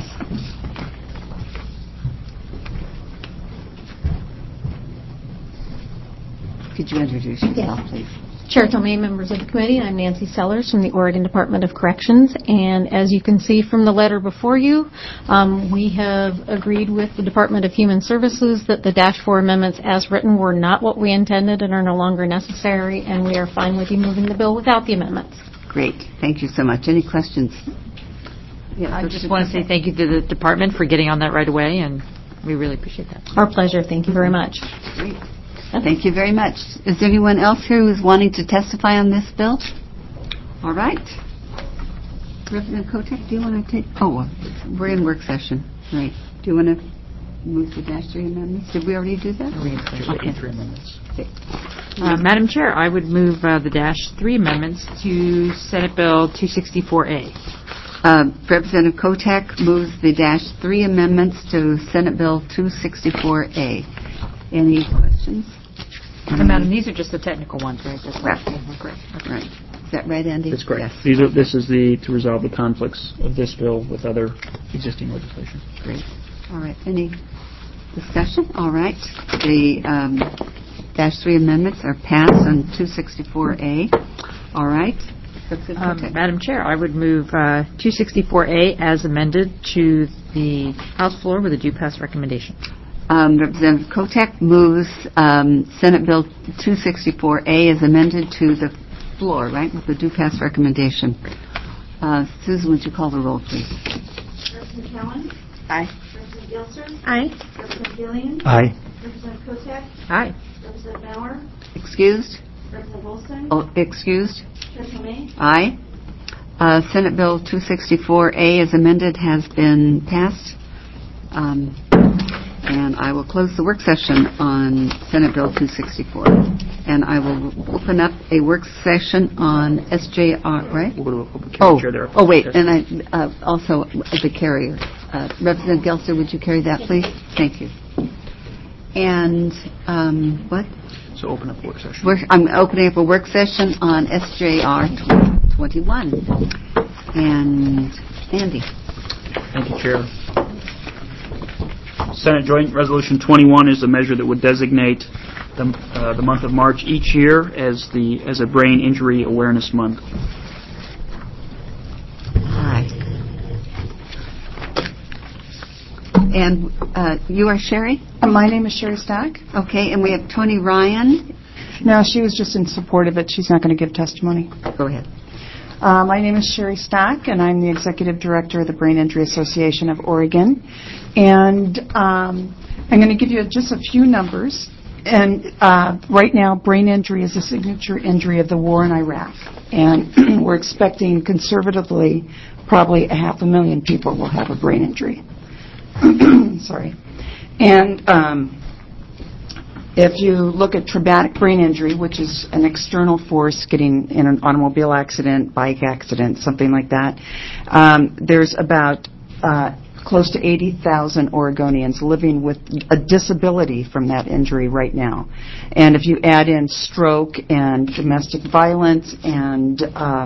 S1: Could you introduce yourself,
S17: Yes.
S1: please?
S17: Chair Tomei, members of the committee, I'm Nancy Sellers from the Oregon Department of Corrections, and as you can see from the letter before you, um, we have agreed with the Department of Human Services that the Dash four amendments as written were not what we intended and are no longer necessary, and we are fine with you moving the bill without the amendments.
S1: Great. Thank you so much. Any questions? Yes,
S18: I just want to say thank you to the department for getting on that right away, and we really appreciate that.
S17: Our pleasure. Thank you very much.
S1: Great. Thank you very much. Is there anyone else here who is wanting to testify on this bill? All right. Representative Kotek, do you want to take? Oh, we're in work session. Right. Do you want to move the Dash three amendments? Did we already do that?
S2: Just
S1: Okay.
S2: three amendments.
S1: Okay.
S18: Uh, Madam Chair, I would move uh, the Dash three amendments to Senate Bill two sixty-four A.
S1: Uh, Representative Kotek moves the Dash three amendments to Senate Bill two sixty-four A. Any questions?
S18: And Madam, these are just the technical ones, right? Just
S1: Right.
S18: Correct. Okay.
S1: Right. Is that right, Andy?
S2: That's correct.
S1: Yes.
S2: These are, this is the, to resolve the conflicts of this bill with other existing legislation.
S1: Great. All right. Any discussion? All right. The um, Dash three amendments are passed on two sixty-four A. All right.
S18: Um, Madam Chair, I would move uh, two sixty-four A as amended to the House floor with a due pass recommendation.
S1: Um, Representative Kotek moves um, Senate Bill two sixty-four A as amended to the floor, right, with the due pass recommendation. Uh, Susan, would you call the roll, please?
S16: Representative Cowan?
S11: Aye.
S16: Representative Gilster?
S6: Aye.
S16: Representative Gillian?
S7: Aye.
S16: Representative Kotek?
S18: Aye.
S16: Representative Bauer?
S1: Excused?
S16: Representative Olson?
S1: Oh, excused?
S16: Chair Tomei?
S1: Aye. Uh, Senate Bill two sixty-four A as amended has been passed. Um, and I will close the work session on Senate Bill two sixty-four. And I will open up a work session on S J R, right?
S2: We'll go to a public
S1: Oh,
S2: hearing. Chair there.
S1: oh wait, and I, uh, also the carrier. Uh, Representative Gelster, would you carry that, please? Thank you. And um, what?
S2: So open up work session.
S1: We're, I'm opening up a work session on S J R twenty-one. And Andy.
S2: Thank you, Chair. Senate Joint Resolution twenty-one is a measure that would designate the, uh, the month of March each year as the as a Brain Injury Awareness Month.
S1: Hi. And uh, you are Sherry?
S19: My name is Sherry Stack.
S1: Okay, and we have Tony Ryan.
S19: No, she was just in support of it. She's not going to give testimony.
S1: Go ahead.
S19: Uh, my name is Sherry Stack, and I'm the Executive Director of the Brain Injury Association of Oregon. And um, I'm going to give you just a few numbers. And uh, right now, brain injury is a signature injury of the war in Iraq. And we're expecting, conservatively, probably a half a million people will have a brain injury. Sorry. And um, if you look at traumatic brain injury, which is an external force getting in an automobile accident, bike accident, something like that, um, there's about uh, close to eighty thousand Oregonians living with a disability from that injury right now. And if you add in stroke and domestic violence and um,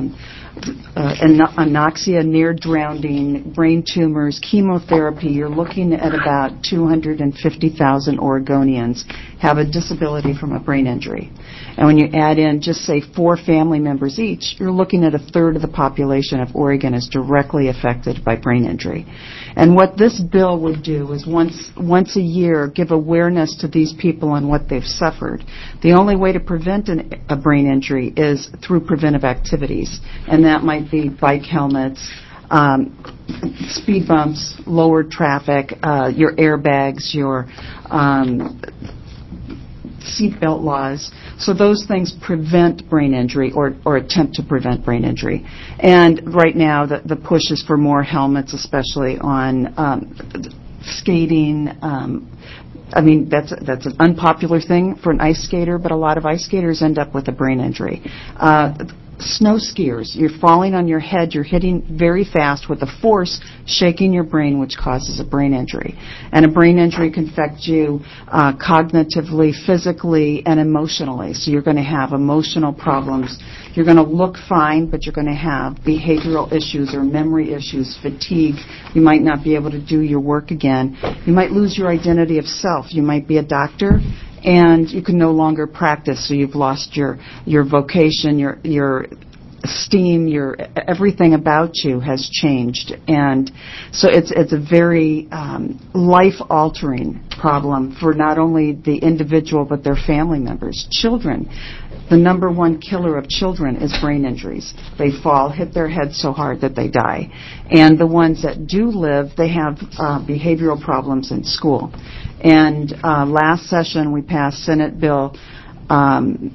S19: uh, ano- anoxia, near drowning, brain tumors, chemotherapy, you're looking at about two hundred fifty thousand Oregonians have a disability from a brain injury. And when you add in, just say, four family members each, you're looking at a third of the population of Oregon is directly affected by brain injury. And what this bill would do is once once a year give awareness to these people on what they've suffered. The only way to prevent an, a brain injury is through preventive activities, and that might be bike helmets, um, speed bumps, lowered traffic, uh, your airbags, your um, seatbelt laws. So those things prevent brain injury or, or attempt to prevent brain injury. And right now the, the push is for more helmets, especially on um, skating. Um, I mean, that's that's an unpopular thing for an ice skater, but a lot of ice skaters end up with a brain injury. Uh, Snow skiers, you're falling on your head, you're hitting very fast with a force, shaking your brain, which causes a brain injury. And a brain injury can affect you uh, cognitively, physically, and emotionally. So you're going to have emotional problems. You're going to look fine, but you're going to have behavioral issues or memory issues, fatigue. You might not be able to do your work again. You might lose your identity of self. You might be a doctor, and you can no longer practice, so you've lost your, your vocation, your, your esteem, your, everything about you has changed. And so it's, it's a very um, life-altering problem for not only the individual, but their family members. Children, the number one killer of children is brain injuries. They fall, hit their head so hard that they die. And the ones that do live, they have uh, behavioral problems in school. And uh, last session we passed Senate Bill um,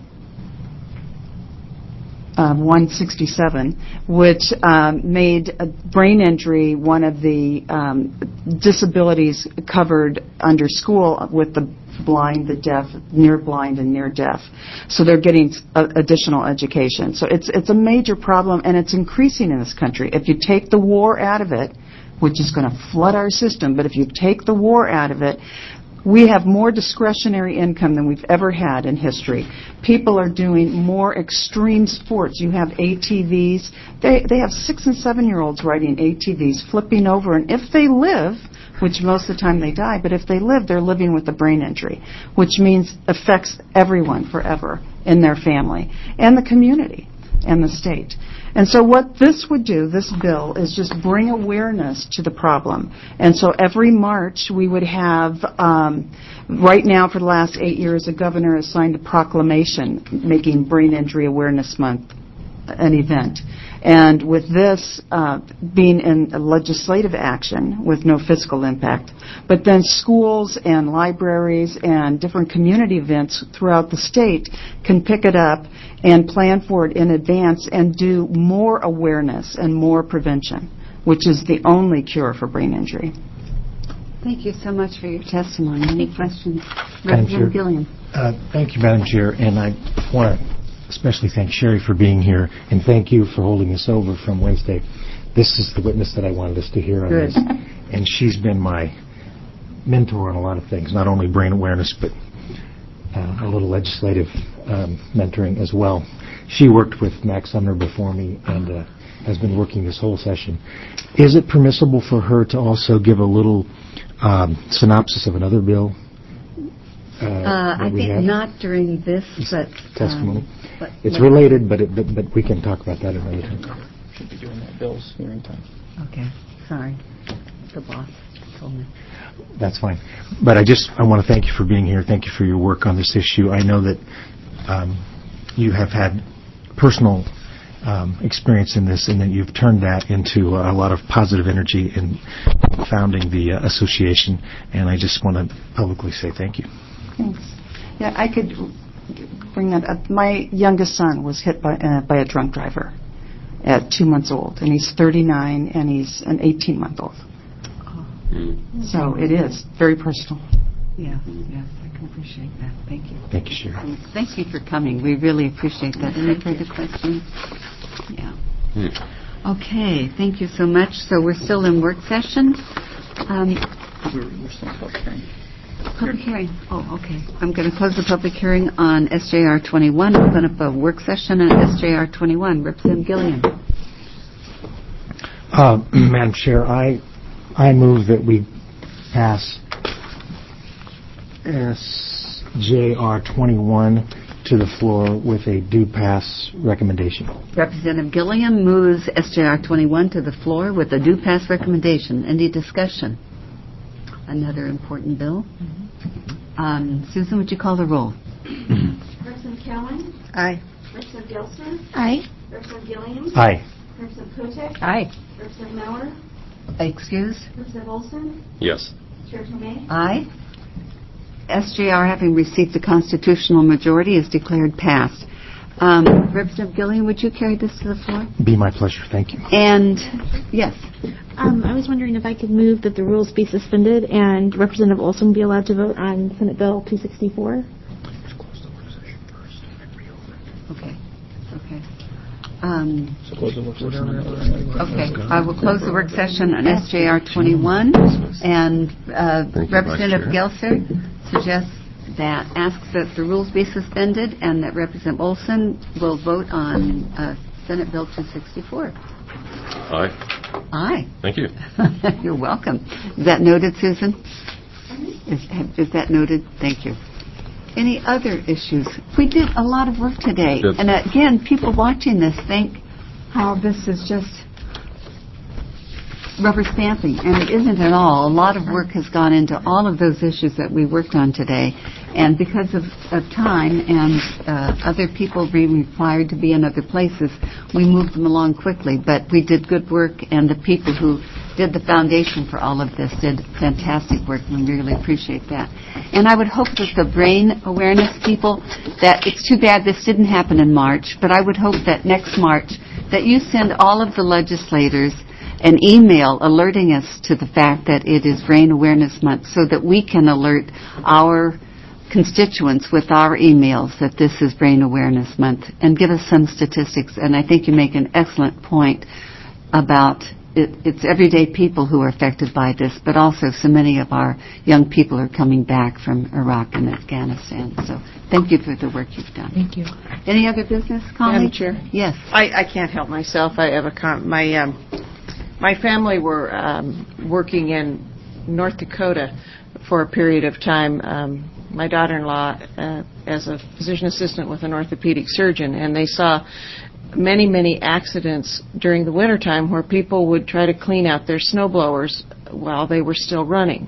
S19: uh, one sixty-seven, which um, made a brain injury one of the um, disabilities covered under school with the blind, the deaf, near blind, and near deaf. So they're getting uh, additional education. So it's it's a major problem, and it's increasing in this country. If you take the war out of it, which is going to flood our system, but if you take the war out of it, we have more discretionary income than we've ever had in history. People are doing more extreme sports. You have A T Vs. They they have six and seven-year-olds riding A T Vs, flipping over, and if they live, which most of the time they die, but if they live, they're living with a brain injury, which means affects everyone forever in their family and the community and the state. And so what this would do, this bill, is just bring awareness to the problem. And so every March we would have, um, right now for the last eight years, a governor has signed a proclamation making Brain Injury Awareness Month an event. And with this uh, being in legislative action with no fiscal impact, but then schools and libraries and different community events throughout the state can pick it up and plan for it in advance and do more awareness and more prevention, which is the only cure for brain injury.
S1: Thank you so much for your testimony. Any questions?
S7: Madam Chair.
S1: Representative Gilliam.
S7: Uh, thank you, Madam Chair, and I want to especially thank Sherry for being here, and thank you for holding us over from Wednesday. This is the witness that I wanted us to hear on
S1: Good.
S7: this, and she's been my mentor on a lot of things, not only brain awareness, but uh, a little legislative um, mentoring as well. She worked with Max Sumner before me and uh, has been working this whole session. Is it permissible for her to also give a little um, synopsis of another bill? Uh,
S1: Uh, I
S7: that we
S1: think
S7: have?
S1: not during this, but...
S7: Testimony.
S1: Um, but
S7: It's related, but, it, but but we can talk about that another time.
S2: Should be doing that Bill's hearing time.
S1: Okay, sorry. The boss told me.
S7: That's fine. But I just I want to thank you for being here. Thank you for your work on this issue. I know that um, you have had personal um, experience in this, and that you've turned that into a lot of positive energy in founding the uh, association. And I just want to publicly say thank you.
S19: Thanks. Yeah, I could bring that up. My youngest son was hit by uh, by a drunk driver at two months old, and he's thirty-nine, and he's an eighteen-month-old.
S1: Oh.
S19: So it is very personal.
S1: Yeah, yes, I can appreciate that. Thank you.
S7: Thank you, Sherry.
S1: And thank you for coming. We really appreciate that. Any further questions? Yeah. Okay, thank you so much. So we're still in work session. Um,
S2: We're, we're still in public hearing.
S1: Public hearing. Oh, okay. I'm going to close the public hearing on S J R twenty-one. Open up a work session on S J R twenty-one. Representative Gilliam.
S7: Uh, Madam Chair, I I move that we pass S J R twenty-one to the floor with a due pass recommendation.
S1: Representative Gilliam moves S J R twenty-one to the floor with a due pass recommendation. Any discussion? Another important bill. Mm-hmm. um, Susan, would you call the roll?
S16: Representative Cowan?
S11: Aye.
S16: Representative Gelson?
S6: Aye.
S16: Representative Gilliam?
S7: Aye.
S16: Representative Kotek?
S18: Aye.
S16: Representative Mauer?
S1: Excused?
S16: Representative Olson?
S4: Yes.
S16: Chair Tomei?
S1: Aye. S J R, having received the constitutional majority, is declared passed. Um, Representative Gilliam, would you carry this to the floor?
S7: Be my pleasure. Thank you.
S1: And, yes.
S17: Um, I was wondering if I could move that the rules be suspended and Representative Olson be allowed to vote on Senate Bill two sixty-four.
S1: Okay. Okay. Um, okay. I will close the work session on S J R twenty-one, and uh, Representative Gelser suggests that asks that the rules be suspended and that Representative Olson will vote on uh, Senate Bill two sixty-four.
S4: Aye.
S1: Aye.
S4: Thank you.
S1: You're welcome. Is that noted, Susan? Is, is that noted? Thank you. Any other issues? We did a lot of work today.
S4: Good.
S1: And again, people watching this think how this is just rubber stamping, and it isn't at all. A lot of work has gone into all of those issues that we worked on today. And because of, of time and uh, other people being required to be in other places, we moved them along quickly. But we did good work, and the people who did the foundation for all of this did fantastic work, and we really appreciate that. And I would hope that the brain awareness people, that it's too bad this didn't happen in March, but I would hope that next March that you send all of the legislators an email alerting us to the fact that it is Brain Awareness Month so that we can alert our constituents with our emails that this is Brain Awareness Month and give us some statistics. And I think you make an excellent point about it, it's everyday people who are affected by this, but also so many of our young people are coming back from Iraq and Afghanistan. So thank you for the work you've done.
S6: Thank you.
S1: Any other business,
S11: Madam
S1: colleagues?
S11: Chair?
S1: Yes.
S11: I, I can't help myself. I have a com- my um, my family were um, working in North Dakota for a period of time. Um, my daughter-in-law uh, as a physician assistant with an orthopedic surgeon, and they saw many, many accidents during the wintertime where people would try to clean out their snowblowers while they were still running.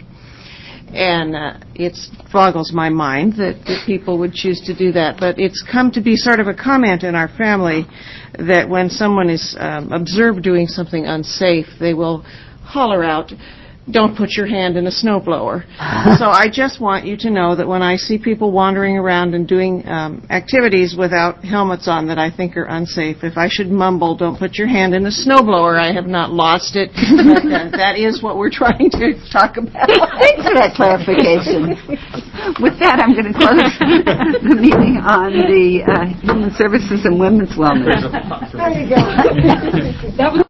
S11: And uh, it boggles my mind that, that people would choose to do that. But it's come to be sort of a comment in our family that when someone is um, observed doing something unsafe, they will holler out, "Don't put your hand in a snowblower." So I just want you to know that when I see people wandering around and doing um, activities without helmets on that I think are unsafe, if I should mumble, "Don't put your hand in a snowblower," I have not lost it. But, uh, that is what we're trying to talk about.
S1: Thanks for that clarification. With that, I'm going to close the meeting on the uh, Human Services and Women's Wellness.
S11: There you go. That was